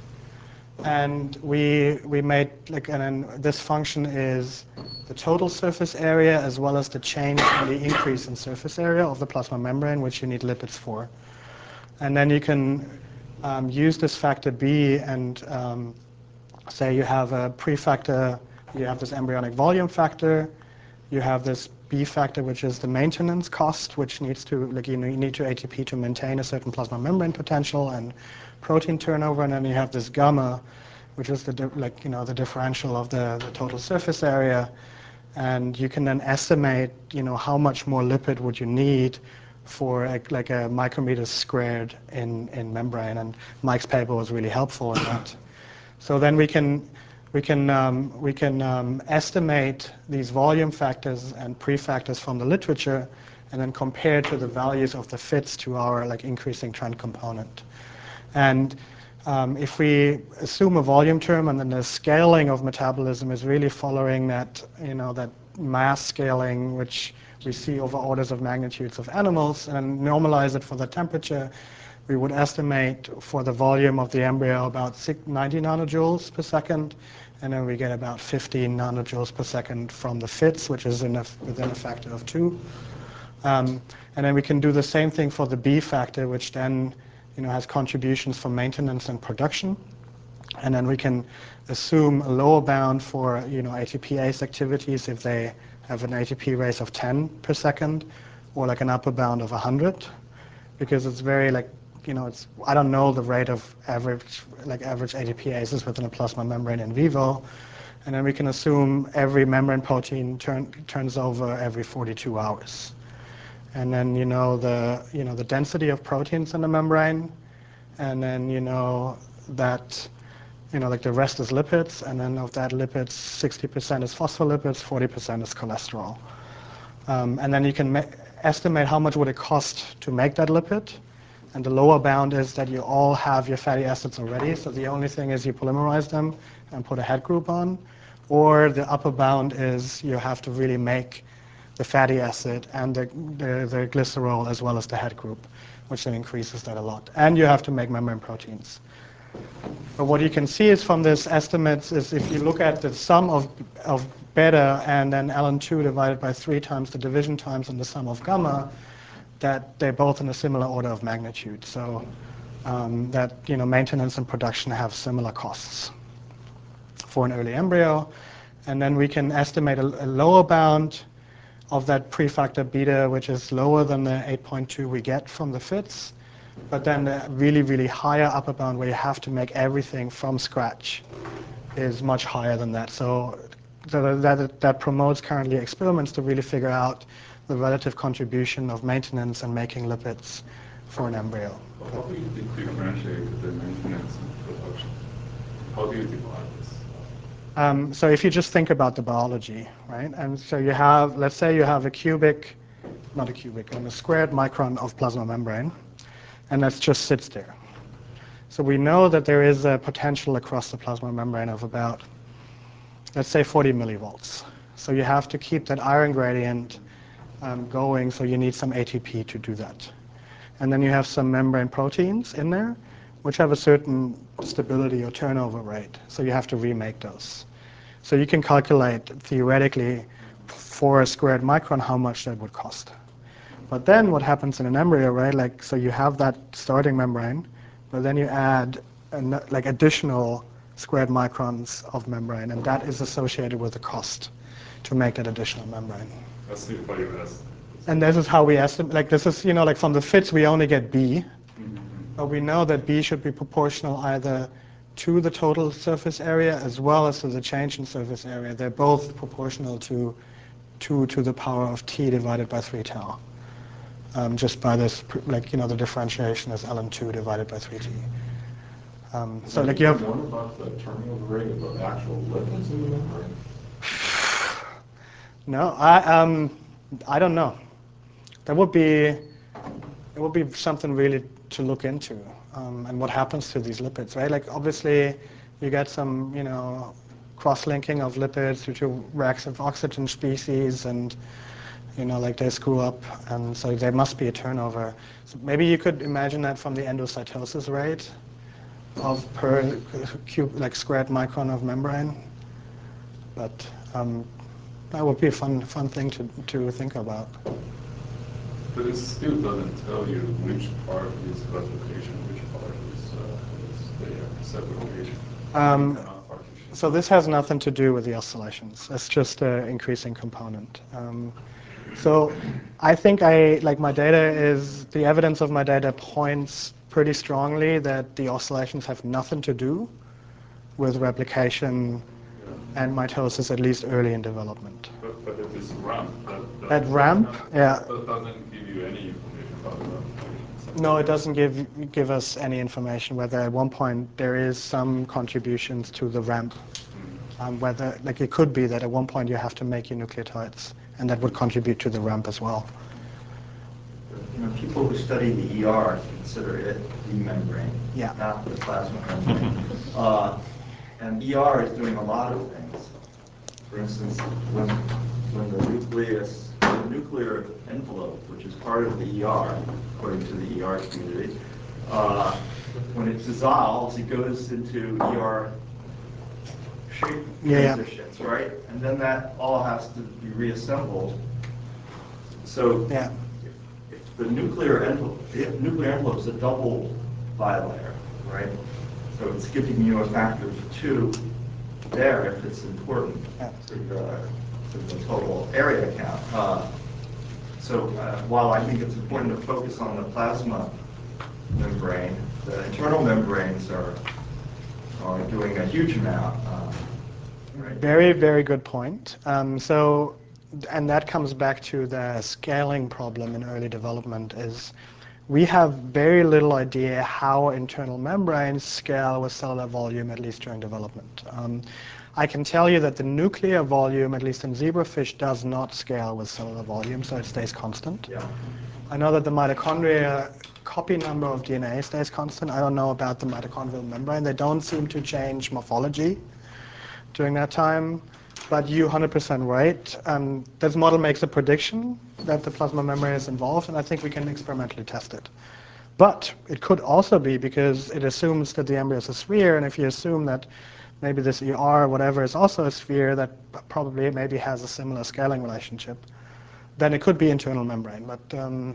And we we made like, and then this function is the total surface area as well as the change in the increase in surface area of the plasma membrane, which you need lipids for. And then you can um, use this factor B and um, say you have a prefactor, you have this embryonic volume factor, you have this B factor, which is the maintenance cost, which needs to, like, you know, you need to A T P to maintain a certain plasma membrane potential and protein turnover, and then you have this gamma, which is the, like, you know, the differential of the, the total surface area, and you can then estimate, you know, how much more lipid would you need for a, like a micrometer squared in, in membrane, and Mike's paper was really helpful in that. So then we can we can um, we can um, estimate these volume factors and prefactors from the literature, and then compare to the values of the fits to our like increasing trend component. And um, if we assume a volume term, and then the scaling of metabolism is really following that, you know, that mass scaling which we see over orders of magnitudes of animals, and normalize it for the temperature, we would estimate for the volume of the embryo about ninety nanojoules per second, and then we get about fifteen nanojoules per second from the fits, which is in a, within a factor of two. Um, and then we can do the same thing for the B factor, which then, you know, has contributions for maintenance and production. And then we can assume a lower bound for, you know, A T P ase activities if they have an A T P race of ten per second, or like an upper bound of one hundred, because it's very like, you know, it's, I don't know the rate of average, like average A T P ases within a plasma membrane in vivo. And then we can assume every membrane protein turn, turns over every forty-two hours. And then, you know, the, you know, the density of proteins in the membrane, and then, you know, that, you know, like the rest is lipids, and then of that lipids, sixty percent is phospholipids, forty percent is cholesterol. Um, and then you can estimate how much would it cost to make that lipid. And the lower bound is that you all have your fatty acids already, so the only thing is you polymerize them and put a head group on. Or the upper bound is you have to really make the fatty acid and the, the, the glycerol as well as the head group, which then increases that a lot. And you have to make membrane proteins. But what you can see is from this estimates is if you look at the sum of, of beta and then ln two divided by three times the division times and the sum of gamma, that they're both in a similar order of magnitude. So um, that, you know, maintenance and production have similar costs for an early embryo. And then we can estimate a, a lower bound of that prefactor beta, which is lower than the eight point two we get from the fits. But then the really, really higher upper bound where you have to make everything from scratch is much higher than that. So that, that, that promotes currently experiments to really figure out the relative contribution of maintenance and making lipids for an embryo. How do you differentiate the maintenance and production? How do you divide this? Um, so if you just think about the biology, right? And so you have, let's say you have a cubic, not a cubic, um, a squared micron of plasma membrane, and that just sits there. So we know that there is a potential across the plasma membrane of about, let's say, forty millivolts. So you have to keep that iron gradient um, going, so you need some A T P to do that. And then you have some membrane proteins in there, which have a certain stability or turnover rate. So you have to remake those. So you can calculate, theoretically, for a squared micron, how much that would cost. But then what happens in an embryo, right? Like, so you have that starting membrane, but then you add an, like additional squared microns of membrane, and that is associated with the cost to make that additional membrane. That's the what you asked. And this is how we estimate, like this is, you know, like from the fits we only get B, but we know that B should be proportional either to the total surface area as well as to the change in surface area. They're both proportional to two to the power of T divided by three tau. Um, just by this, like, you know, the differentiation is ln two divided by three T. Um, so like you have... One about the turnover rate of the actual lipids in the membrane? No, I, um, I don't know. That would be, it would be something really to look into. Um, and what happens to these lipids, right? Like obviously you get some, you know, cross-linking of lipids due to reactive oxygen species, and you know, like they screw up, and so there must be a turnover. So maybe you could imagine that from the endocytosis rate of per cube, like squared micron of membrane. But um, that would be a fun, fun thing to to think about. But it still doesn't tell you which part is replication, which part is, uh, is the uh, segregation. Um, so this has nothing to do with the oscillations. It's just an increasing component. Um, so I think I, like my data is, the evidence of my data points pretty strongly that the oscillations have nothing to do with replication and mitosis, at least early in development. But, but at this ramp, that, that At ramp, yeah. That doesn't give you any information about the replication. No, it doesn't give give us any information whether at one point there is some contributions to the ramp. Um, whether, like it could be that at one point you have to make your nucleotides, and that would contribute to the ramp as well. You know, people who study the E R consider it the membrane, yeah. not the plasma membrane. uh, and E R is doing a lot of things. For instance, when when the nucleus, the nuclear envelope, which is part of the E R, according to the E R community, uh, when it dissolves, it goes into E R shape yeah. transitions, right? And then that all has to be reassembled. So yeah. if, if the nuclear envelope, the nuclear envelope is a double bilayer, right? So it's giving you a factor of two there if it's important yeah. to, the, to the total area count. Uh, so uh, while I think it's important to focus on the plasma membrane, the internal membranes are are doing a huge amount. Uh, right? Very, very good point. Um, so, and that comes back to the scaling problem in early development is we have very little idea how internal membranes scale with cellular volume, at least during development. Um, I can tell you that the nuclear volume, at least in zebrafish, does not scale with cellular volume, so it stays constant. Yeah. I know that the mitochondria copy number of D N A stays constant. I don't know about the mitochondrial membrane. They don't seem to change morphology during that time. But you're one hundred percent right. Um, this model makes a prediction that the plasma membrane is involved, and I think we can experimentally test it. But it could also be because it assumes that the embryo is a sphere, and if you assume that maybe this E R or whatever is also a sphere, that probably maybe has a similar scaling relationship, then it could be internal membrane. But um,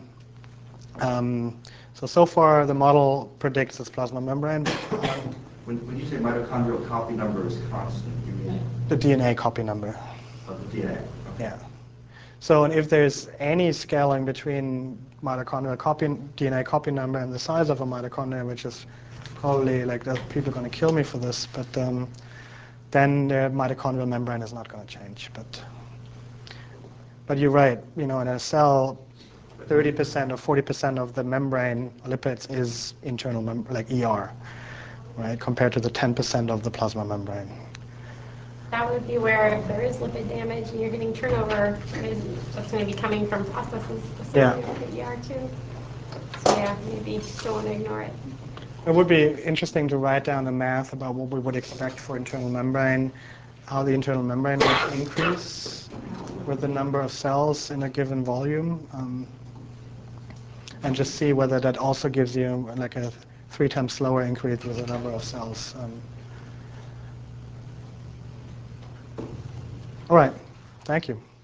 um, so, so far the model predicts it's plasma membrane. Um, when, when you say mitochondrial copy number is constant, you mean? The D N A copy number. Of the D N A. Okay. Yeah. So and if there's any scaling between mitochondrial copy, D N A copy number and the size of a mitochondria, which is probably like that people are going to kill me for this, but um, then the mitochondrial membrane is not going to change. But but you're right. You know, in a cell, thirty percent or forty percent of the membrane lipids is internal, mem like E R, right, compared to the ten percent of the plasma membrane. That would be where if there is lipid damage and you're getting turnover, that's going to be coming from processes associated yeah. with the E R too. So yeah, maybe don't want to ignore it. It would be interesting to write down the math about what we would expect for internal membrane, how the internal membrane would increase with the number of cells in a given volume, um, and just see whether that also gives you like a three times slower increase with the number of cells. Um, all right, thank you.